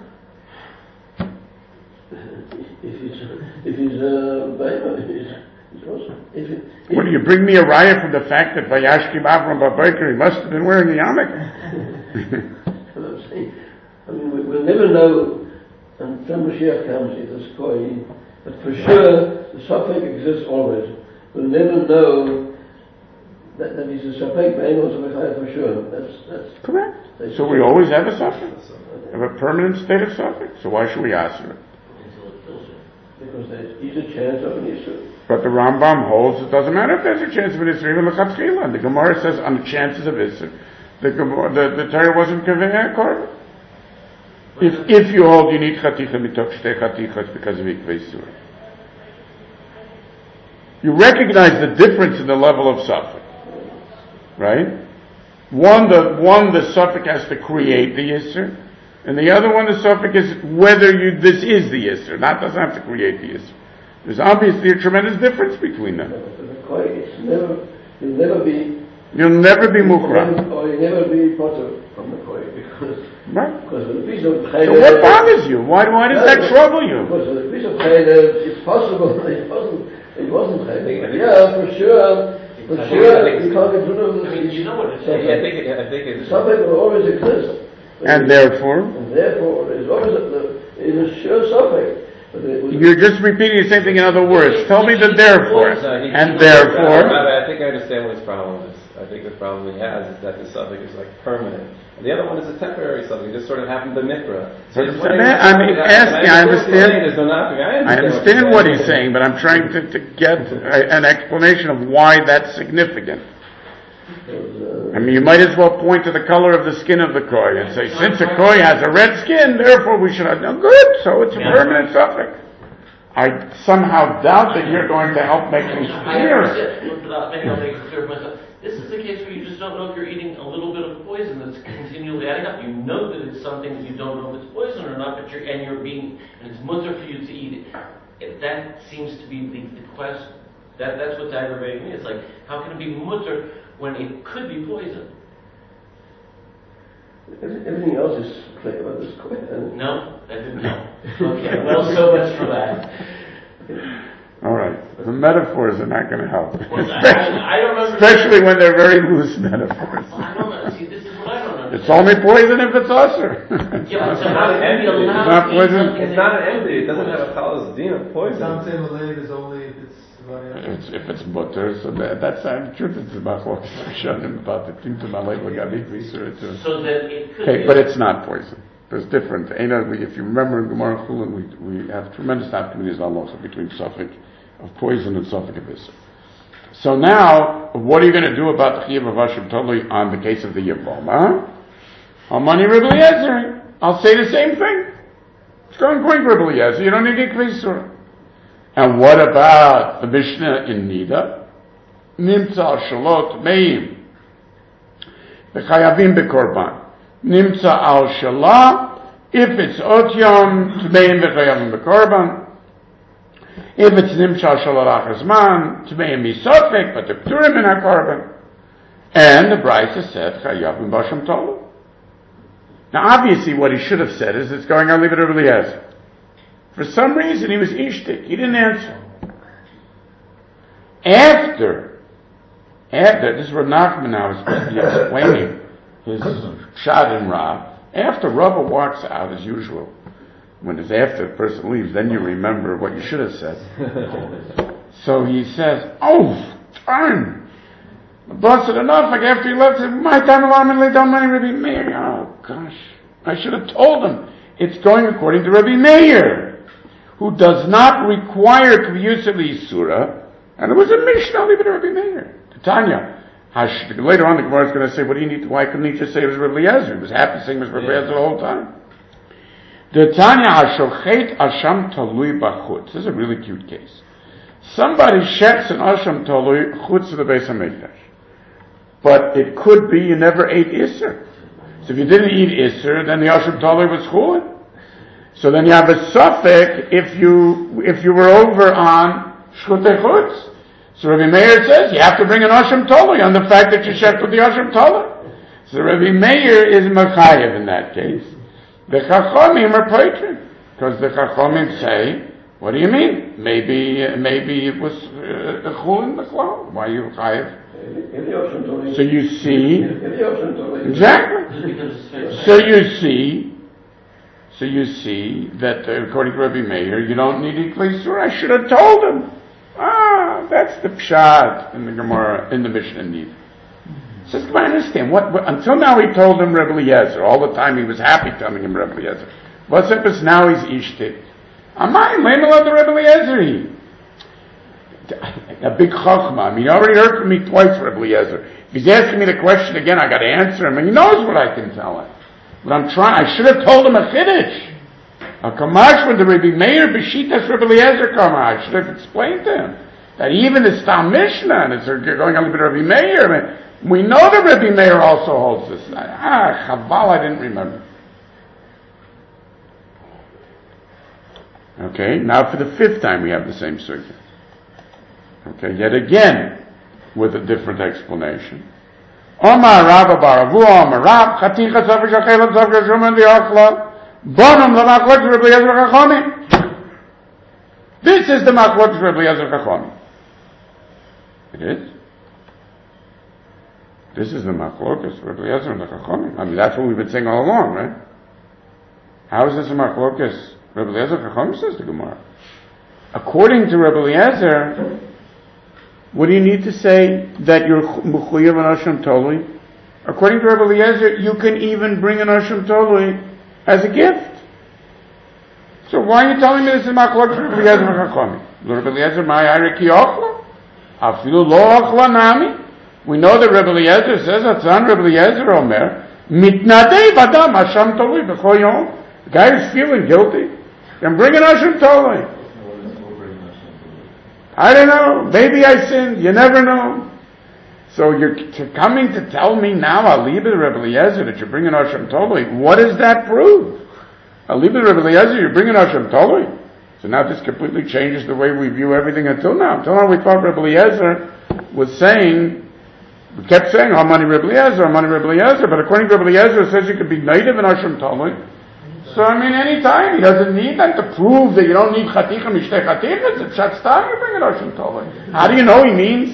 If he's awesome. What do you bring me a riot from the fact that Vayashkim Avram Babaker, he must have been wearing the yarmulke? I'm saying, we'll never know until Mashiach comes, if there's Koy, but for sure the suffix exists always. We'll never know that he's a suffix, but anyone for sure. That's correct. So we always have a suffix. Have a permanent state of suffix. So why should we ask it? Because there's either chance of an issue. But the Rambam holds it doesn't matter if there's a chance of an Isser, even l'chatchila. And the Gemara says on the chances of Isser, the Torah wasn't convenient according. If you hold you need chaticha mitok shtei chatichas because of ikvei surah. You recognize the difference in the level of suffix, right? One the suffix has to create the Isser, and the other one the suffix is whether this is the Isser, doesn't have to create the Isser. There's obviously a tremendous difference between them. You'll never be mukra. Or you'll never be potter from the Koy because with a piece of chaylev. So what bothers you? Why does that trouble you? Because with a piece of chaylev, it's possible it wasn't chaylev. Yeah, for sure. You can't get rid of this. You know what it's saying? I think it's something will always exist. And therefore there's always a sure suffix. You're just repeating the same thing in other words. Tell me the therefore. And therefore. I think I understand what his problem is. I think the problem he has is that the suffix is like permanent. And the other one is a temporary suffix. It just sort of happened to Mikra. I understand what he's saying, but I'm trying to get an explanation of why that's significant. I mean, you might as well point to the color of the skin of the koi and say, since the koi has a red skin, therefore we should have, no, good, so it's a permanent suffix. I somehow doubt that you're going to help make things clear. Maybe I'll make it clear for myself. This is a case where you just don't know if you're eating a little bit of poison that's continually adding up. You know that it's something that you don't know if it's poison or not, but it's mutter for you to eat it. That seems to be the question. That's what's aggravating me. It's like, how can it be mutter when it could be poison? Everything else is clear about this question. No, I didn't know. Okay, well, so much for that. All right, the metaphors are not going to help. I don't understand. Especially when they're very loose metaphors. Well, I don't know. See, this is what I don't understand. It's only poison if it's usher. Yeah, so how can we allow it's not poison. It's not an entity. It doesn't have a callous din of poison. Some say Malay is only if it's If it's butter, so that's the truth. It's about what about the thing to Malay Lagabi. So that it could okay, but it's not poison. There's different. If you remember in Gemara Chulin, we have tremendous opportunities between suffix of poison and suffix of isser. So now, what are you going to do about the Chiyuv of Hashem totally on the case of the Yavoma? Hamani Rebbe Eliezer. I'll say the same thing. It's going quick, Rebbe Eliezer. You don't need a Kvisur. And what about the Mishnah in Nida? Nimtza al Shalot Meim. B'chayavim b'korban. Nimtza al Shalah. If it's Otyom, Tmeim b'chayavim b'korban. If it's Nimtza al Shalah Achazman, Tmeim misofek, but the Pturim in HaKorban. And the Brisa said, Chayavim b'Hashem Tolu. Now obviously what he should have said is, it's going on, leave it to Rebbe Eliezer. For some reason he was ishtik. He didn't answer. After this is Rav Nachman now is explaining his shad and Rav. After Rav walks out as usual, when it's after the person leaves, then you remember what you should have said. So he says, "Oh, darn! Busted enough. Like after he left, my time alarm and lay down money, Rebbe Meir. Oh gosh, I should have told him. It's going according to Rebbe Meir, who does not require to be used of the Yisura, and it was a Mishnah, leave it to Rebbe Meir. Tanya. Later on the Gemara is going to say, what do you need? Why couldn't he just say it was Rebbe Eliezer? He was happy saying it was Rebbe Eliezer the whole time. The Tanya Hashochet Asham Talui Bachutz. This is a really cute case. Somebody shets an Asham Talui Chutz to the Beis HaMikdash. But it could be you never ate Isser. So if you didn't eat Isser, then the Asham Talui was Chulin. So then you have a suffix if you were over on Shchutei Chutz. So Rebbe Meir says you have to bring an Asham Talui on the fact that you checked with the Asham Talui. So Rebbe Meir is Mechayev in that case. The Chachamim are Patron, because the Chachamim say, what do you mean? Maybe it was Chulin Bechlal. Why are you Chayev? So you see, exactly. So you see that according to Rebbe Meir, you don't need Iklisur. I should have told him. That's the pshat in the Gemara, in the Mishnah Nida. Says, I understand. What until now he told him Rebbe Eliezer. All the time he was happy telling him Rebbe Eliezer. What's up is now he's ishtik. Amai, leimel the Rebbe Eliezer. A big chachma. I mean, you already heard from me twice, Rebbe Eliezer. If he's asking me the question again, I got to answer him, and he knows what I can tell him. But I should have told him a chiddush. A kamash with the Rebbe Meir b'shitas Rebbe Eliezer kamash. I should have explained to him that even the Stam Mishnah, and it's going on a little bit of Rebbe Meir. I mean, we know that Rebbe Meir also holds this. Chaval, I didn't remember. Okay, now for the fifth time we have the same sugya. Okay, yet again with a different explanation. Omar Rabba Baravu, Omar Rab, Chaticha Tzavik Shachel Tzavik Shuman V'Yochla, Bonum L'Machlok Rebbe Eliezer Chachomim. This is the Machlok Rebbe Eliezer Chachomim. It is. This is the Machlokas, Rebbe Eliezer and the Chachomim. I mean, that's what we've been saying all along, right? How is this a Machlokas? Rebbe Eliezer Chachomim says the Gemara. According to Rebbe Eliezer, What do you need to say that you're Mechuyev an Asham Tolui? According to Rabbi Eliezer, you can even bring an Asham Tolui as a gift. So why are you telling me this is Machlok for Rabbi Eliezer V'Chachami? Rabbi Eliezer, my Ireki Ochla? Afilu lo Ochla Nami? We know that Rabbi Eliezer says, Atzan Rabbi Eliezer Omer, Mitnadei Vadam Asham Tolui B'chol Yom. The guy is feeling guilty. Then bring an Asham Tolui. I don't know. Maybe I sinned. You never know. So you're coming to tell me now, Aliba Rabbi Eliezer, that you're bringing Asham Tolui. What does that prove? Aliba Rabbi Eliezer, you're bringing Asham Tolui. So now this completely changes the way we view everything until now. Until now we thought Rabbi Eliezer was saying, we kept saying, Hamani Rabbi Eliezer, but according to Rabbi Eliezer, it says you could be native in Asham Tolui. So any time, he doesn't need that to prove that you don't need Chaticha Mishtei Chaticha. It's Pshat Stam, you bring it Asham Tolui. How do you know he means?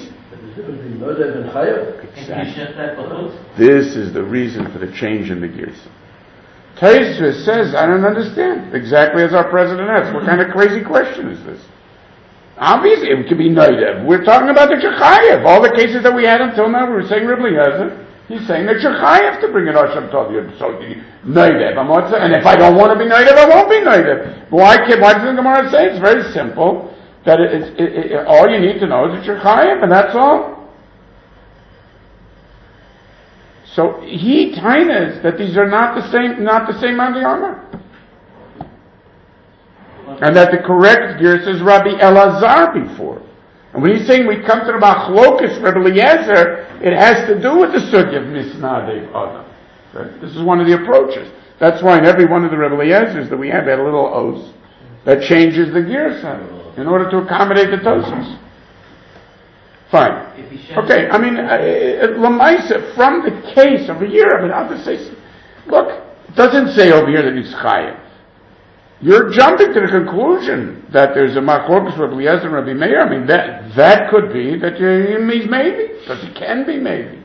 Exactly. This is the reason for the change in the Girsa. Tosfos says, I don't understand. Exactly as our president asks. What kind of crazy question is this? Obviously, it could be native. We're talking about the Chachayev. All the cases that we had until now, we were saying Rabbi Eliezer. He's saying that Chachayev to bring it Asham Tolui. So, native. And if I don't want to be native, I won't be native. Why does the Gemara say? It's very simple. That all you need to know is that you're Chayev, and that's all. So he tainas that these are not the same Mandiyama. And that the correct Girsa is Rabbi Elazar before. And when he's saying we come to the Machlokas Rabbi Eliezer, it has to do with the Sugya of Misnadev Adam. Okay? This is one of the approaches. That's why in every one of the Rabbi Eliezers that we have that little os that changes the Girsa in order to accommodate the Tosfos. Fine. Okay, Lamaisa, from the case over here, I'll just say, look, it doesn't say over here that he's Chayev. You're jumping to the conclusion that there's a Machlokas Rabbi Eliezer and Rabbi Meir. That could be that he's maybe, because it can be maybe.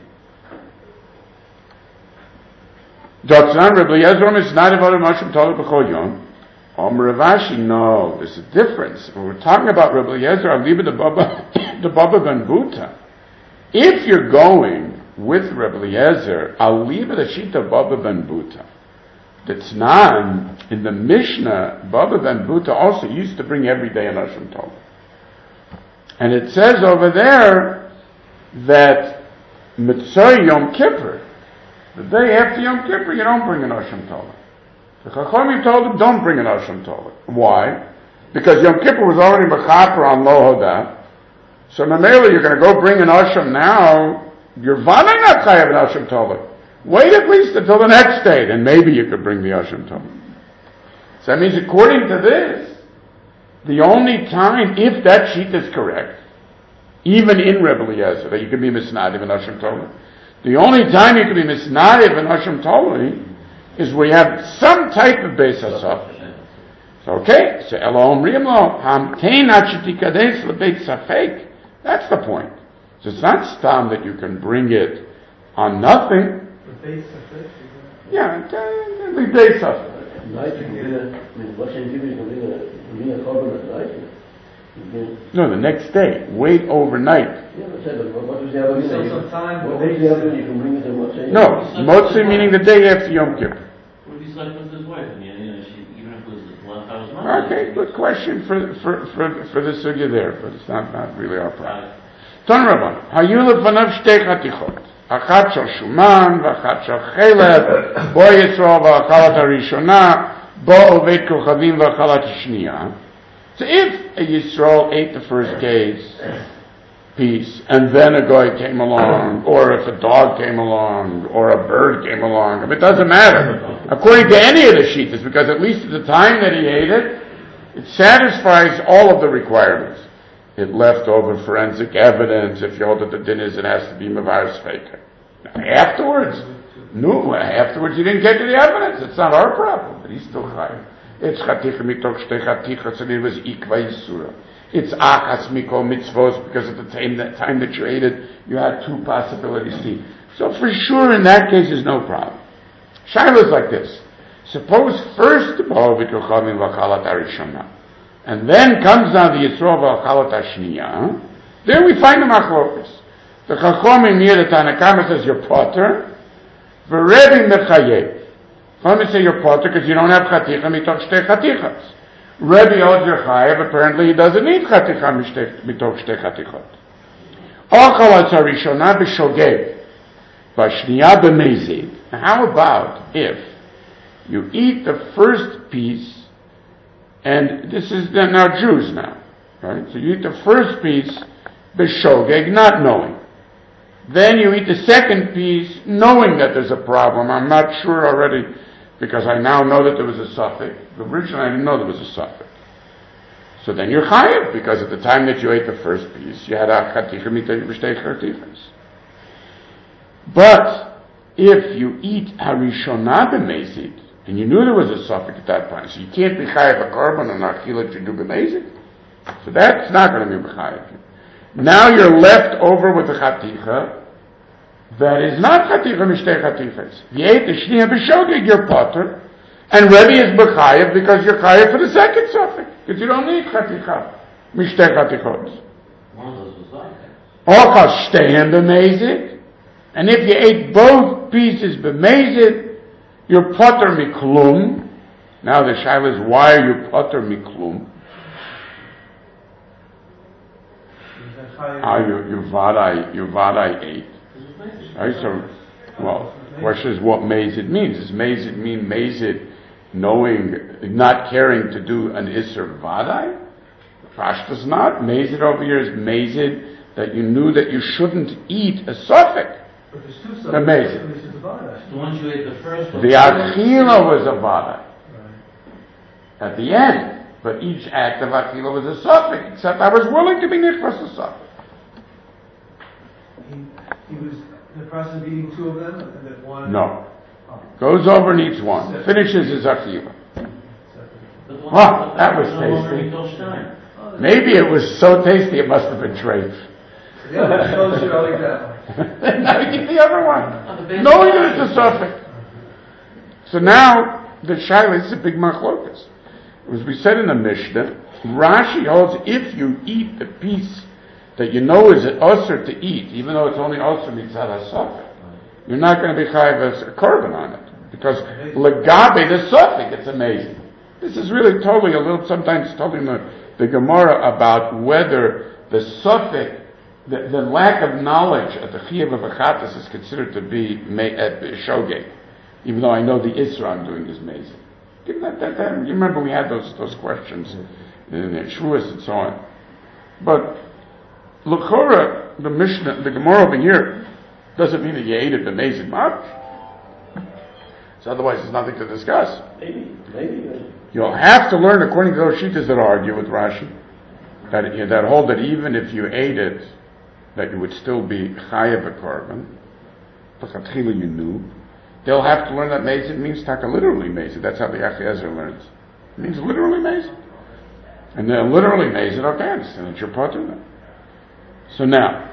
Rabbi Eliezer is not about a Masham Tolui B'chol Yom. Ravashi, no, there's a difference. When we're talking about Rabbi Eliezer, Aliba the Baba Ben Buta. If you're going with Rabbi Eliezer, Aliba the Shita Baba Ben Buta. The Tznan, in the Mishnah, Baba Ben Buta also used to bring every day an Asham Tolui. And it says over there that Mitzvah Yom Kippur, the day after Yom Kippur, you don't bring an Asham Tolui. The Chachamim told him, don't bring an Asham Tolui. Why? Because Yom Kippur was already Mechaper on Lo Hodah. So Mamela, you're going to go bring an Asham now, you're Vana not Chayav an Asham Tolui. Wait at least until the next day, then maybe you could bring the Asham Tolui. So that means according to this, the only time, if that sheet is correct, even in Rebbe Eliezer, that you can be Misnadiv and Asham Tolui, the only time you can be Misnadiv and Asham Tolui is where you have some type of Beis HaSafek. So okay, so Elo Omrim Lo, Hamtein Achitikadesh Lebeit Safek. That's the point. So it's not stam that you can bring it on nothing. Yeah, the Beis HaSafek. No, the next day. Wait overnight. Yeah, but what was the other thing? What was the other thing you can bring it in? No, Motzi meaning the day after Yom Kippur. What if he slept with his wife? Even if it was last house month. Okay, good question for the sugya there, but it's not really our problem. Ton Rabban, hayu lefanav shtei chatichot, achat shel shuman, v'achat shel chelev, bo Yisrael v'achalat harishona, bo ovet kochavim v'achalat hashniya. So if a Yisrael ate the first day's piece, and then a guy came along, or if a dog came along, or a bird came along, it doesn't matter. According to any of the shittas, because at least at the time that he ate it, it satisfies all of the requirements. It left over forensic evidence. If you hold that the din is, it has to be mavar sfeika. Afterwards you didn't get to the evidence. It's not our problem, but he's still chayav. It's chaticha mitok shtei chaticha, so it was ikva yisura. It's achas mikol mitzvos, because at the time that you ate it, you had two possibilities. So for sure, in that case, there's no problem. Shaila is like this. Suppose first the Baal v'kochavim v'chalat harishona, and then comes down the Yisroel v'chalat hashniya, There we find the machlokas. The Chachomim here, the Tanna Kama says you're potter. The Rebbe mechayev. Chachomim say you're potter because you don't have chaticha mitoch shtei chatichas. Rebbe holds your chayev. Apparently he doesn't need chaticha mitoch shtei chatichot. Ochal atzarishona b'shogev. V'shniya b'mezid. How about if you eat the first piece, and this is now Jews now, right? So you eat the first piece b'shogeg, not knowing. Then you eat the second piece, knowing that there's a problem. I'm not sure already, because I now know that there was a suffix. Originally I didn't know there was a suffix. So then you're chayav, because at the time that you ate the first piece, you had a chaticha mitay b'shtei chatichas. But if you eat harishona b'mezid, and you knew there was a suffix at that point, so you can't be chayav a korban on achila that you do b'mezid. So that's not going to be b'chayav. Now you're left over with a chaticha that is not chaticha mishtei chatichas. You ate the shniya b'shogeg, you're potter, and Rebbe is b'chayav because you're chayav for the second suffix, because you don't need chaticha mishtei chatichot. One of those was like that. Ochal shtehem b'mezid, and if you ate both pieces b'mezid, you're potter miklum. Now the shaila is, why are you potter miklum? You vadai ate. Right, so, well, the question is what mezid means. Does mezid mean mezid knowing, not caring to do an isser vadai? Pashtas not. Mezid over here is mezid that you knew that you shouldn't eat a suffix. But there's two suffixes. Amazing. This is the Vada. The ones you ate the first one. The achila was a vadai Right. at the end. But each act of achila was a suffix, except I was willing to be nichvas a suffix. He was in the process of eating two of them, and then one. No. Goes over and eats one. Finishes his achila. But the one Wow, that was no longer tasty. Mikol Stein. Maybe it was so tasty it must have been treif. The other one shows you, I'll eat that one. Now eat the other one. Oh, the basic Knowing that it's a suffix. suffix. So now, the shaila, this is a big machlokas. As we said in the Mishnah, Rashi holds if you eat the piece that you know is usher to eat, even though it's only usher mitzad ha-suffix, you're not going to be chayav a korban on it. Because legabe the suffix, it's amazing. This is really totally sometimes telling the Gemara about whether the suffix, the lack of knowledge of the chiyuv of achatas is considered to be shogeg, even though I know the isra I'm doing is amazing. You remember we had those questions in the Shvuas and so on. But l'chora, the Mishnah, the Gemara over here, doesn't mean that you ate it amazing much. So otherwise, there's nothing to discuss. Maybe. You'll have to learn according to those shittas that argue with Rashi that hold that even if you ate it, that you would still be chayav a korban. L'chatchila you knew. They'll have to learn that mezid means taka literally mezid. That's how the Achiezer learns. It means literally mezid. And then literally mezid, okay, I understand that you're part of that. So now,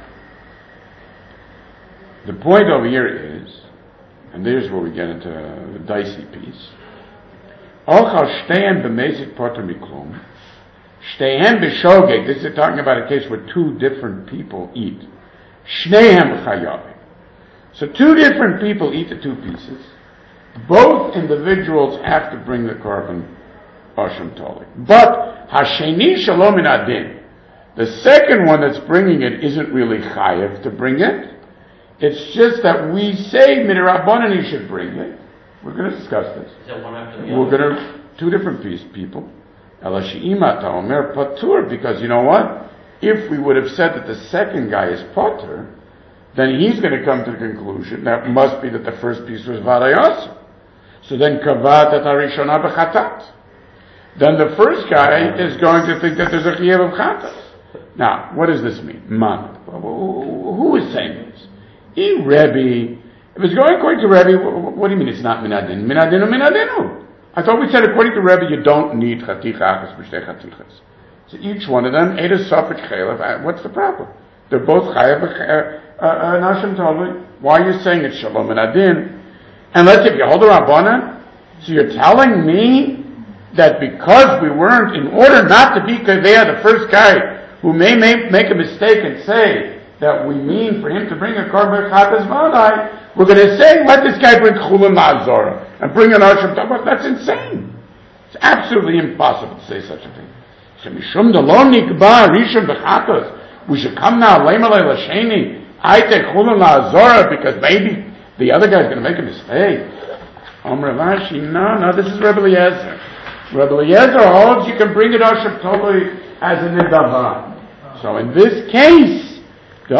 the point over here is, and there's where we get into the dicey piece. Ochal shtehem b'mezid poter miklum, shtehem b'shogeg. This is talking about a case where two different people eat. Shnehem chayav. So two different people eat the two pieces. Both individuals have to bring the korban Asham Toli. But Hasheni Shalom in Adin, the second one that's bringing it isn't really chayav to bring it. It's just that we say Midirabbanan he should bring it. We're going to discuss this. Is that one after the We're other? going to two different people. Elashi'ima Omer Patur, because you know what? If we would have said that the second guy is Patur, then he's going to come to the conclusion that must be that the first piece was Vadayasa. So then Kavat at Harishona b'chatat. Then the first guy is going to think that there's a chiyuv of chatas. Now, what does this mean? Man. Who is saying this? Rebbe. If it's going according to Rebbe, what do you mean it's not minadin? Minadinu, minadinu. I thought we said according to Rebbe you don't need chaticha achas b'shtei chatichas. So each one of them ate a suffix chaylev. What's the problem? They're both chayav nashim totally. Why are you saying it's shalom minadin? Unless if you hold the Rabbanan, so you're telling me that because we weren't, in order not to be Kaveya, the first guy who may make a mistake and say that we mean for him to bring a korban chatas vadai, we're going to say, let this guy bring chulin la'azorah and bring an arsham tabat. That's insane. It's absolutely impossible to say such a thing. So mishum delon nikba rishon b'chatas. We should come now, leimalei l'sheni. I take chulin la'azorah because maybe the other guy's going to make a mistake. Omer Rashi, no, this is Rebbe Eliezer. Rebbe Eliezer holds you can bring it arsham totally as a nidava. So in this case, in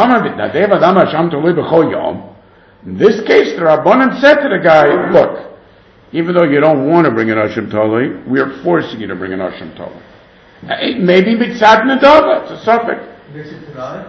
this case, the Rabbanan said to the guy, look, even though you don't want to bring an Hashem Toli, we are forcing you to bring an Hashem Toli. Maybe Mitzat Nedava, it's a suffix. Makes it tonight?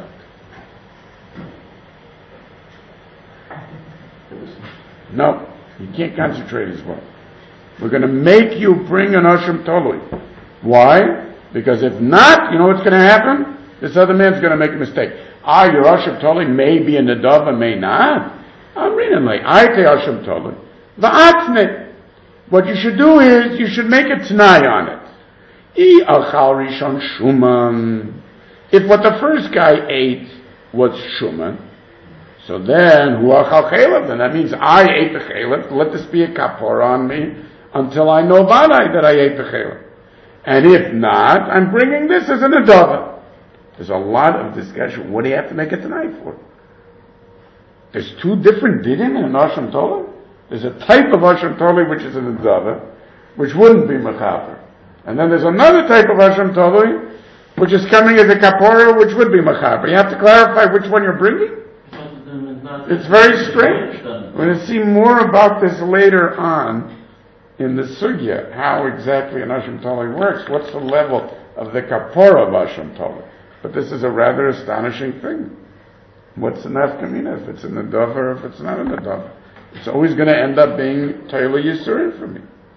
No, you can't concentrate as well. We're going to make you bring an Hashem Toli. Why? Because if not, you know what's going to happen? This other man's going to make a mistake. Your Hashem Toli may be in the dove and may not. I'm reading like, I say Hashem Toli. Va'atnit. What you should do is, you should make a t'nai on it. I achal rishon shuman. If what the first guy ate was shuman, so then, hu achal chelev, then that means I ate the chelev. Let this be a kapor on me until I know vadai that I ate the chelev. And if not, I'm bringing this as an adava. There's a lot of discussion. What do you have to make it tonight for? There's two different dinim in an Hashem Toli. There's a type of Hashem Toli which is an adava, which wouldn't be mechaper. And then there's another type of Hashem Toli which is coming as a kapora, which would be mechaper. You have to clarify which one you're bringing. It's very strange. We're going to see more about this later on in the sugya, how exactly an Hashem Toli works. What's the level of the kapora of Hashem Toli? But this is a rather astonishing thing. What's the nafkamina if it's in the dove or if it's not in the dove? It's always going to end up being Toila Yisurim for me.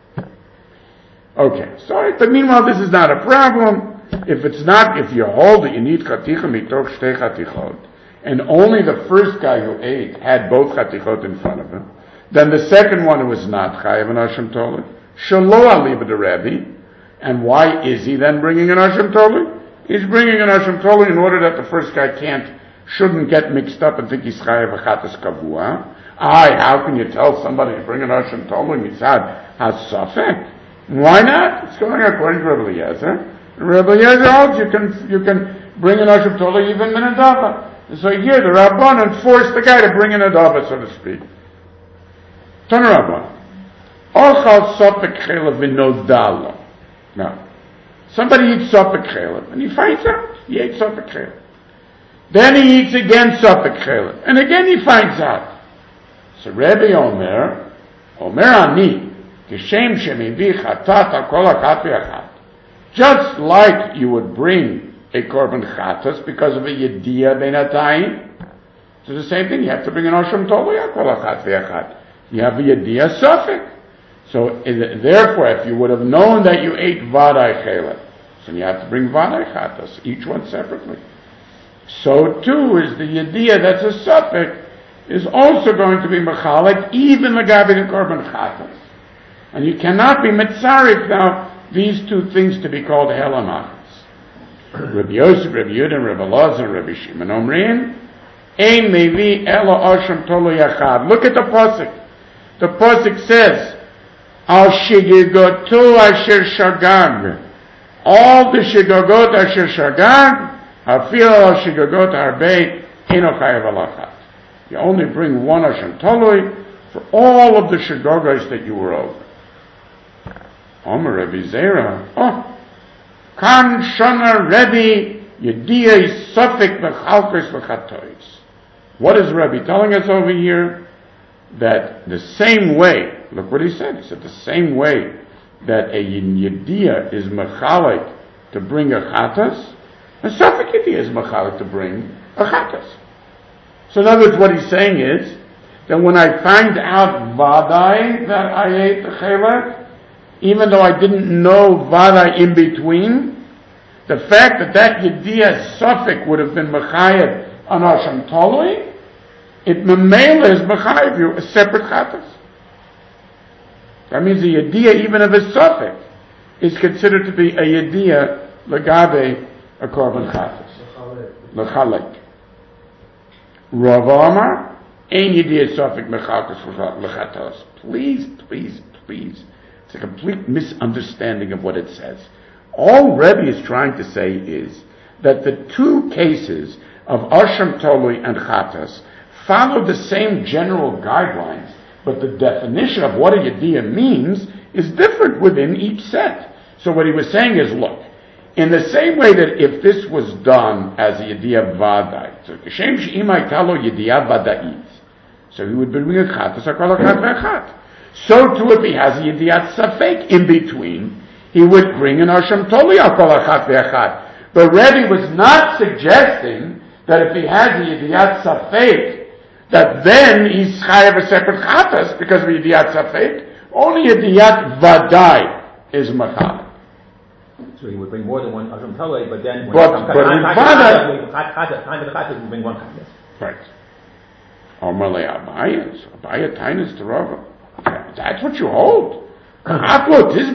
Okay, sorry, but meanwhile this is not a problem. If it's not, if you hold that you need chaticha mitoch shtei chatichot, and only the first guy who ate had both chatichot in front of him, then the second one who was not chayav an Hashem Toli, shelo aliba de Rebbe, and why is he then bringing an Hashem Toli? He's bringing an Hashem Toli in order that the first guy shouldn't get mixed up and think he's chayav achatas kavua. How can you tell somebody to bring an Hashem Toli mitzad hasafek? Why not? It's going according to Rebbe Eliezer. Rebbe Eliezer holds you can bring an Hashem Toli even in a dava. So here the Rabbanan forced the guy to bring in a dava, so to speak. Tana Rabbanan. Ochal safek chelav v'nodalo. Now, somebody eats safek chelav, and he finds out he ate safek chelav. Then he eats again safek chelav, and again he finds out. So Rebbe Omer Ani, Kishem shemivi chatat al kol achat v'achat. Just like you would bring a korban chatas because of a yediyah beinatayim, so the same thing. You have to bring an Hashem Toli al kol achat v'achat. You have a yediyah safek. So therefore, if you would have known that you ate vadai chelav, so you have to bring vadai chatas, each one separately. So too is the yediyah that's a safek is also going to be mechalik, even legabi the korban chatas. And you cannot be mitzarik now these two things to be called helamachas. Rabbi Yosef, Rabbi Yehuda, Rabbi Elazar, Rabbi Shimon Omrim, ein mevi elo Hashem Toli yachad. Look at the pasuk. The pasuk says, al shigigotu asher shagag. All the shigagot asher shagag, hafil al shigagot harbei, eno chayav alachat. You only bring one Hashem Toli for all of the shagogos that you were over. Omer Rebbe Zera, kan shana Rebbe yediyah safek v'chalkos v'chatois. What is Rebbe telling us over here? That the same way, look what he said. He said the same way that a yediyah is mechalik to bring a chatas, a safek yediyah is mechalik to bring a chatas. So in other words, what he's saying is that when I find out vadai that I ate the chelav, even though I didn't know vadai in between, the fact that yediyah safek would have been mechayev on Hashem Toli, it memela is mechayev you a separate chatas. That means a yediyah, even of a safek, is considered to be a yediyah legabe a korban chatas. lechalek. Rav Amar, ein yediyah sofik mechalkes lechatos. Please. It's a complete misunderstanding of what it says. All Rebbe is trying to say is that the two cases of Asham Tolui and Chatas follow the same general guidelines, but the definition of what a Yediyah means is different within each set. So what he was saying is, look, in the same way that if this was done as a Yediyah Vadai, so Kashem She'imai Talo Yediyah Vadait, so he would bring a Chatas HaKol HaChat VeChat. So too if he has a Yediyat Safek in between, he would bring an Asham Toli HaKol HaChat VeChat. But Rebbe was not suggesting that if he has a Yediyat Safek, that then he's chayav a separate Chatas because of Yediyat Safek. Only Yediyat Vadai is Machal. So he would bring more than one Asham Tolei, but then when But he would bring one Chatas. Right. Omerle Abaya Tainas to Rava. That's what you hold. I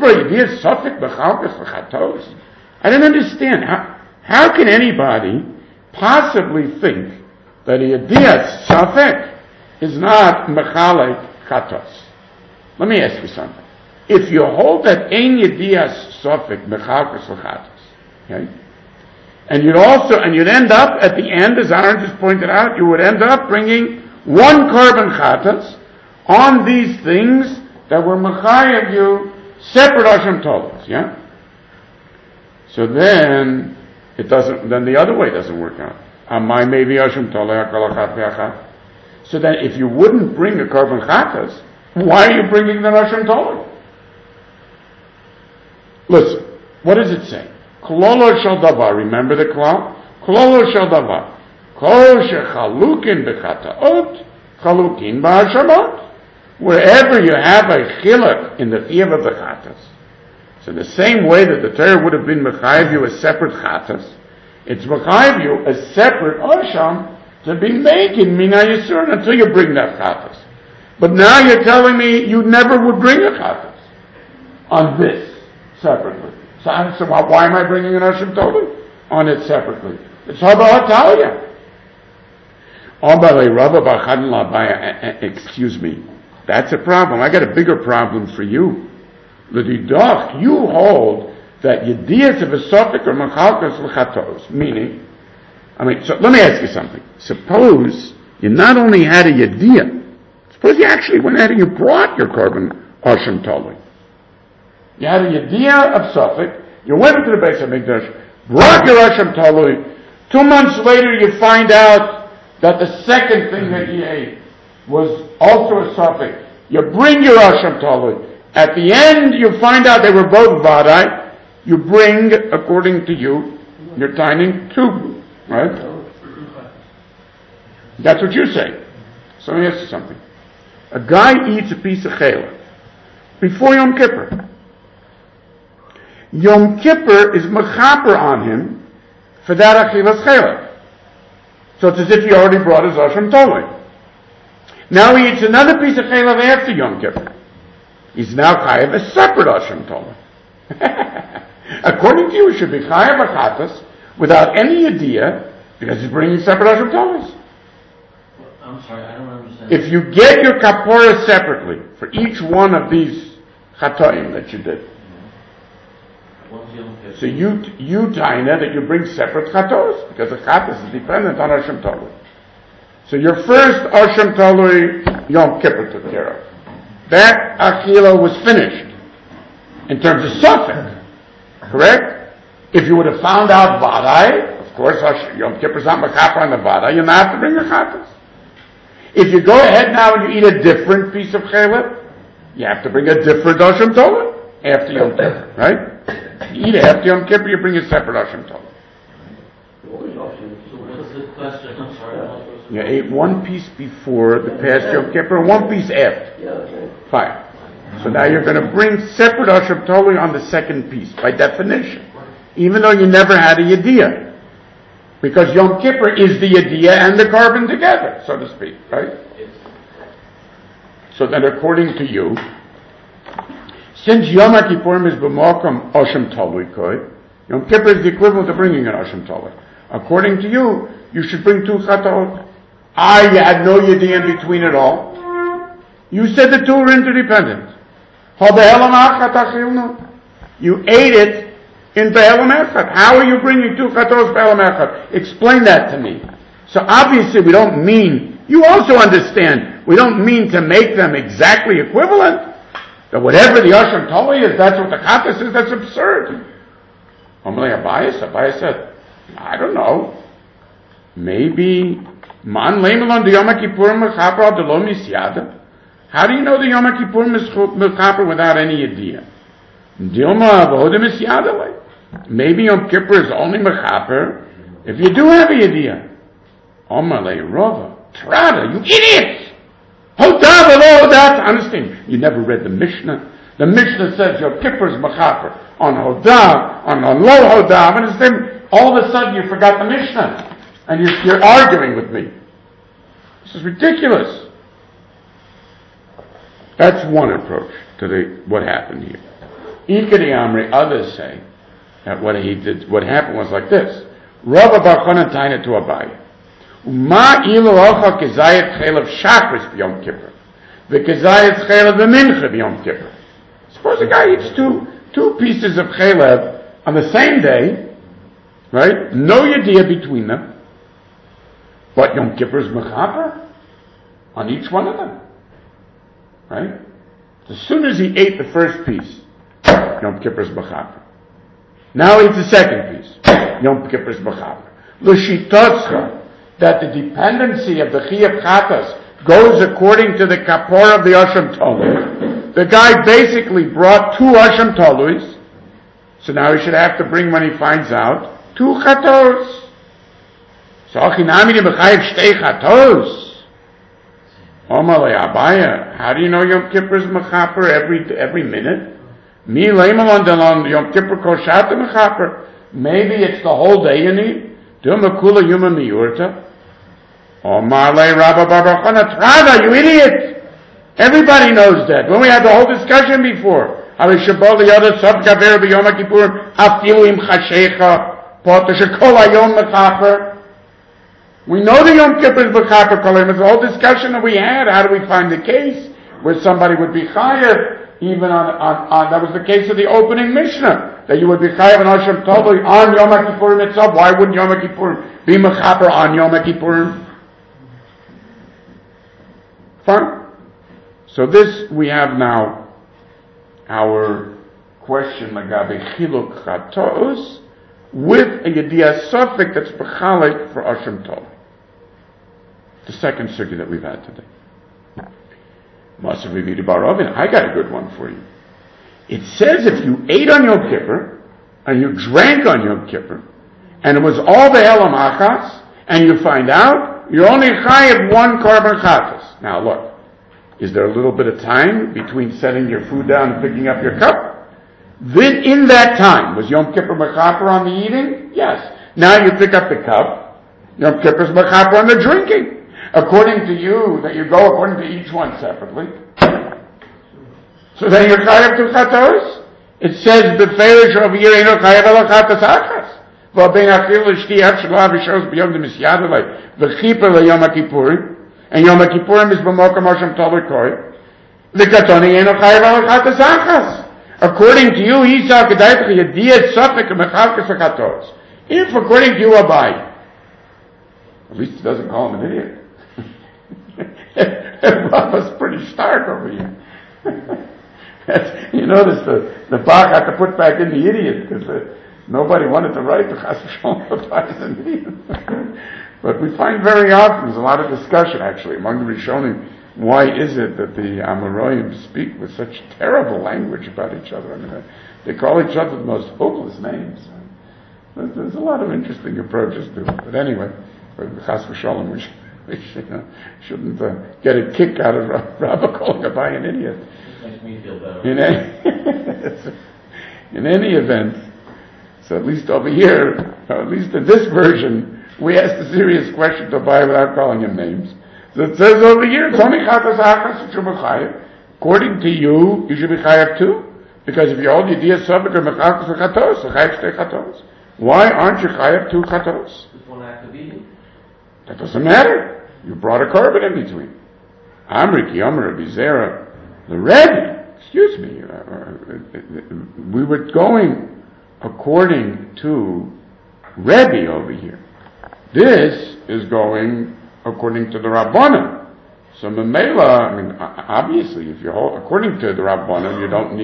don't understand. How can anybody possibly think that a Yediyat Safek is not Mechalek Chatos? Let me ask you something. If you hold that Ein Yediyat Safek Mechalek Chatos, okay, and you'd end up at the end, as Aaron just pointed out, you would end up bringing one korban Chatos on these things that were Mechayev you separate Asham Tolos, yeah? So then then the other way doesn't work out. Amai maybe Asham Toleh. So then if you wouldn't bring a korban Chatas, why are you bringing the Asham Toleh? Listen, what does it say? Klolo shel davar, remember the klal? Klolo shel davar. Kol shechalukin b'chataot, chalukin b'hashamot. Wherever you have a chiluk in the chiyuv of the chatas, so the same way that the Torah would have been mechayev you a separate chatas, it's mechayev you a separate asham to be making mina yisur until you bring that chatas. But now you're telling me you never would bring a chatas on this separately. So why am I bringing an asham totally on it separately? It's haba hatalia. Excuse me. That's a problem. I got a bigger problem for you. L'didach, you hold that Yediyat of a Sofik or Machalkas l'chatos, meaning, so let me ask you something. Suppose you not only had a Yediyah, suppose you actually went ahead and you brought your korban Asham Toli. You had a Yediyah of Sofik, you went into the Beis HaMikdash, brought your Asham Toli, 2 months later you find out that the second thing that you ate was also a Sofik. You bring your Asham Toli. At the end, you find out they were both Vadai. You bring, according to you, you're tining 2, right? That's what you say. So let me ask you something. A guy eats a piece of challah before Yom Kippur. Yom Kippur is mechaper on him for that achilas challah. So it's as if he already brought his Asham Toli. Now he eats another piece of chalav after Yom Kippur. He's now chayav a separate Asham Toleh. According to you, he should be chayav a chatas without any idea because he's bringing separate Asham Tolehs. I'm sorry, I don't understand. If you get your kapora separately for each one of these chatoim that you did, so you taina that you bring separate chatos because the chatas is dependent on Asham Toleh. So your first Asham Toleh Yom Kippur took care of. That Achila was finished in terms of Sofek, correct? If you would have found out Vadai, of course, Yom Kippur's not Mechaper on the Vadai, you now have to bring a Chatas. If you go ahead now and you eat a different piece of Chalev, you have to bring a different Asham Toleh after Yom Kippur, right? You eat it after Yom Kippur, you bring a separate Asham Toleh. So what's the question? I'm sorry. You ate one piece before the past Yom Kippur and one piece after. Fine. So now you're going to bring separate Asham Toli on the second piece, by definition. Even though you never had a Yediyah. Because Yom Kippur is the Yediyah and the korban together, so to speak, right? So then according to you, since Yom HaKippurim is b'mokum Asham Toli Koi, Yom Kippur is the equivalent of bringing an Asham Toli. According to you, you should bring 2 chatot. You had no idea in between it all. You said the two were interdependent. You ate it in Be'elam Echad. How are you bringing 2 chatos Be'elam Echad? Explain that to me. So obviously we don't mean, you also understand, we don't mean to make them exactly equivalent. That whatever the Asham Toli is, that's what the chatas is, that's absurd. Abaye said, I don't know. Maybe, Man Leimelon de Yom Kippurim Mechaper de Lo Misyada. How do you know the Yom Kippurim is Mechaper without any idea? Dilma Avoda Misyada. Maybe Yom Kippur is only Mechaper if you do have a idea. Omale Rova. Trada, you idiot! Hodah, understand. You never read the Mishnah. The Mishnah says Yom Kippur is Mechaper on Hodah, on Lo Hodah, and then all of a sudden you forgot the Mishnah. And you're arguing with me. This is ridiculous. That's one approach to what happened here. Ikari Amri, others say that what happened was like this. Rabba Bar Chonan Taina to Abaye. Ma ilu ocha kezayet chelav shachris b'Yom Kippur. V'kezayet chelav b'mincha b'Yom Kippur. Suppose a guy eats two pieces of chelav on the same day, right? No yediyah between them. But Yom Kippur is mechaper on each one of them. Right? As soon as he ate the first piece, Yom Kippur is mechaper. Now he eats the second piece, Yom Kippur is mechaper. L'shitotzcha, that the dependency of the Chiyuv Chatas goes according to the kapor of the Asham Tolui. The guy basically brought 2 Asham Toluis, so now he should have to bring, when he finds out, 2 Chatos. So Achinami de Mechayev Shtei Chatos. Omale Abaye, how do you know Yom Kippur is Mechaper every minute? Mi Leimalon Delon Yom Kippur Koshata Mechaper. Maybe it's the whole day you need. Dumakula Yuma Miurta. Omale Rabba Bar Chonan Trada, you idiot! Everybody knows that. When we had the whole discussion before. Ali Shabbat Yoda Sabgaver B'Yom Kippur Afilu Im Chashecha Potter Shekol Hayom Mechaper. We know the Yom Kippur is B'chaper Kolim. It's the whole discussion that we had. How do we find the case where somebody would be chayav even on that was the case of the opening Mishnah, that you would be chayav on Hashem Tolui on Yom Kippurim itself. Why wouldn't Yom Kippurim be Mechaper on Yom Kippurim? Fine. So this, we have now our question Lagabe Chiluk Chatos with a Yediyah Suffolk that's B'chalik for Asham Tolui. The second sugya that we've had today. Masav Vividi Bar Ovin, I got a good one for you. It says if you ate on Yom Kippur, and you drank on Yom Kippur, and it was all the Elam Achas, and you find out, you're only chayav 1 korban chatas. Now look, is there a little bit of time between setting your food down and picking up your cup? Then in that time, was Yom Kippur mechaper on the eating? Yes. Now you pick up the cup, Yom Kippur is mechaper on the drinking. According to you, that you go according to each one separately. So then you're chayav 2 chatos. It says, B'ferish over here, ain't no chayav elo chatas achas. V'abein achil l'shti av shalav v'shos b'yom de misyadalei. V'chiper le'yom ha'kippurim. And Yom Kippurim is b'mokam Hashem Tolui Koi. V'katoni ain't no chayav elo chatas achas. According to you, Isa kedayt chiyadiyat safek mechalkas ha'chatos. If according to you, Abai, at least he doesn't call him an idiot. Rabba's pretty stark over here. You notice the Bach had to put back in the idiot because nobody wanted to write the Chas v'Shalom as an idiot. But we find very often there's a lot of discussion actually among the Rishonim. Why is it that the Amoraim speak with such terrible language about each other? I mean, they call each other the most hopeless names. There's a lot of interesting approaches to it. But anyway, for the Chas v'Shalom, we shouldn't get a kick out of Rabba calling a guy an idiot. This makes me feel better. In any event, so at least over here, or at least in this version, we asked a serious question to Abai without calling him names. So it says over here, it's only chatas achas should be chayav. According to you should be chayav too, because if you hold yediyah sabek or mechakas v'chatos, so chayav shtei chatos. Why aren't you chayav 2 chatos? With one act of eating? That doesn't matter. You brought a carbon in between. Amri ki Amar Rabbi Zera, the Rebbe, excuse me, we were going according to Rebbe over here. This is going according to the Rabbanan. So Memela, I mean, obviously, if you hold according to the Rabbanan, you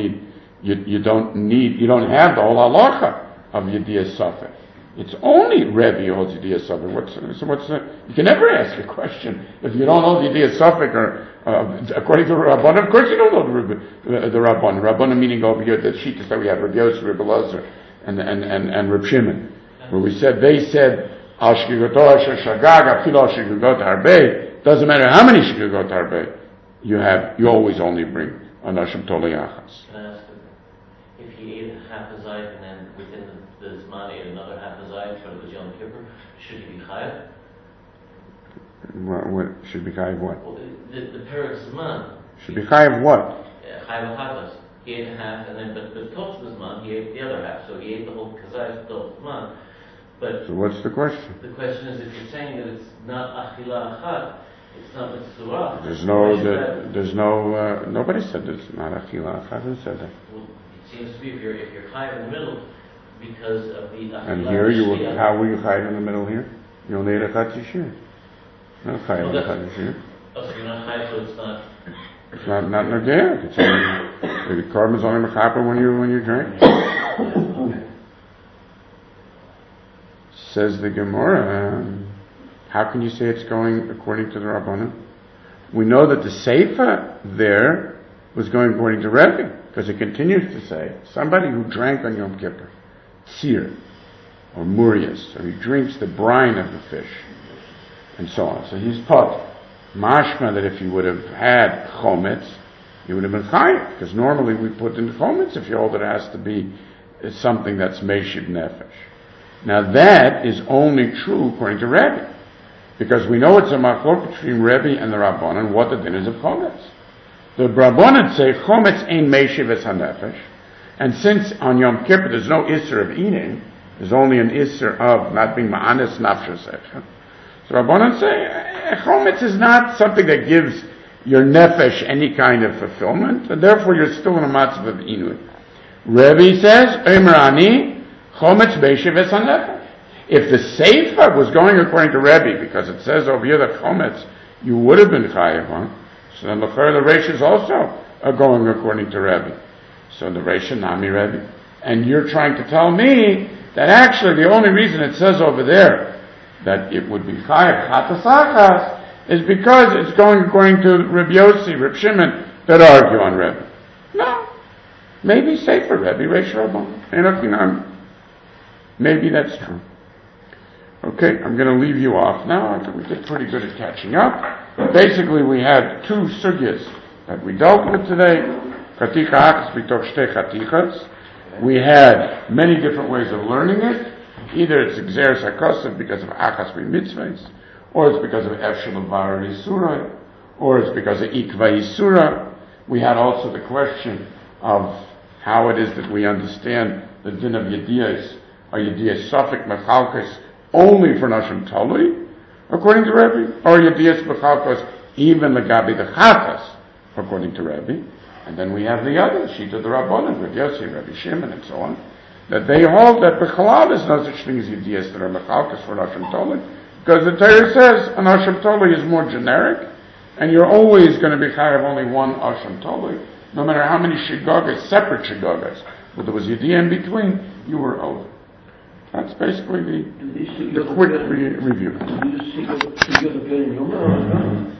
don't have the whole halacha of Yediyah Safek. It's only Rebbe who holds Yediyah Safek. You can never ask a question if you don't hold Yediyah Safek, or according to the Rabbanan. Of course, you don't hold the Rabbanan. Rabbanan meaning over here the shittas that we have, Rabbi Yosef, Rabbi Elazar, and Reb Shimon, where they said Al Shkigoto Asher Shagag Afilo Shkigot Harbei. Doesn't matter how many Shkigot Harbei you always only bring an Asham Tolei Achas. Can I ask, if he ate half a zayt and then within the Zman ate another half a zayt, but it was Yom Kippur, should he be chayav? What should be chayav what? Well, the Perik Zman. Should be chayav what? Chayav hatas. He ate half, and then but Tosh Zman he ate the other half. So he ate the whole kazayt Tosh Zman. But so what's the question? The question is, if you're saying that it's not achila achat, it's not mitzvah. There's no. Nobody said it's not achila achat. Who said that? Well, it seems to be if you're chayav in the middle because of the achila. And here how were you chayav in the middle here? You only ate a chatzishir. No chayav in chatzishir. Oh, so you're not chayav, so it's not. It's not nogea. It's only the carbon's only mechaper when you drink. Says the Gemara, how can you say it's going according to the Rabbanan? We know that the Seifa there was going according to Rebbe, because it continues to say, somebody who drank on Yom Kippur, Tzir, or Murias, or he drinks the brine of the fish, and so on. So he's taught, mashma, that if you would have had chometz, you would have been chayav, because normally we put in chometz if you hold it has to be something that's meishiv nefesh. Now that is only true according to Rebbe, because we know it's a machlok between Rebbe and the Rabbanan what the din is of chometz. The Rabbanan say chometz ein meishiv es hanefesh, and since on Yom Kippur there's no isser of eating, there's only an isser of not being ma'anis nafshes section. So Rabbanan say chometz is not something that gives your nefesh any kind of fulfillment, and therefore you're still in a matzav of inui. Rebbe says Eimrani. Chometz beishiv es hanefesh. If the Seifa was going according to Rebbe, because it says over here that chometz you would have been chayav on, so then the Reish also are going according to Rebbe. So the Reish nami Rebbe, and you're trying to tell me that actually the only reason it says over there that it would be chayav chatas achas is because it's going according to Reb Yossi, Reb Shimon that argue on Rebbe. No, maybe Seifa Rebbe Reish Rabban. Maybe that's true. Okay, I'm going to leave you off now. I think we did pretty good at catching up. Basically, we had two sugyas that we dealt with today. Chaticha achas b'tok shtei chatichas. We had many different ways of learning it. Either it's exeris hakosav because of achas b'mitzvahs, or it's because of efshel avar yisura, or it's because of ikva yisura. We had also the question of how it is that we understand the din of yediyas. Are Yediyas Safek Mechalkos only for Nashim Tolui, according to Rebbe? Or Yediyas Mechalkos even Legabi the Chatas, according to Rebbe? And then we have the other, Shita the Rabbanan, Rabbi Yossi, Rabbi Shimon, and so on, that they hold that Bechalal is no such thing as Yediyas that are Mechalkos for Nashim Tolui, because the Torah says an Nashim Tolui is more generic, and you're always going to be chayav only one Nashim Tolui, no matter how many Shigagas, separate Shigagas, but there was Yediyah in between, you were over. That's basically the quick review. Do you see the opinion?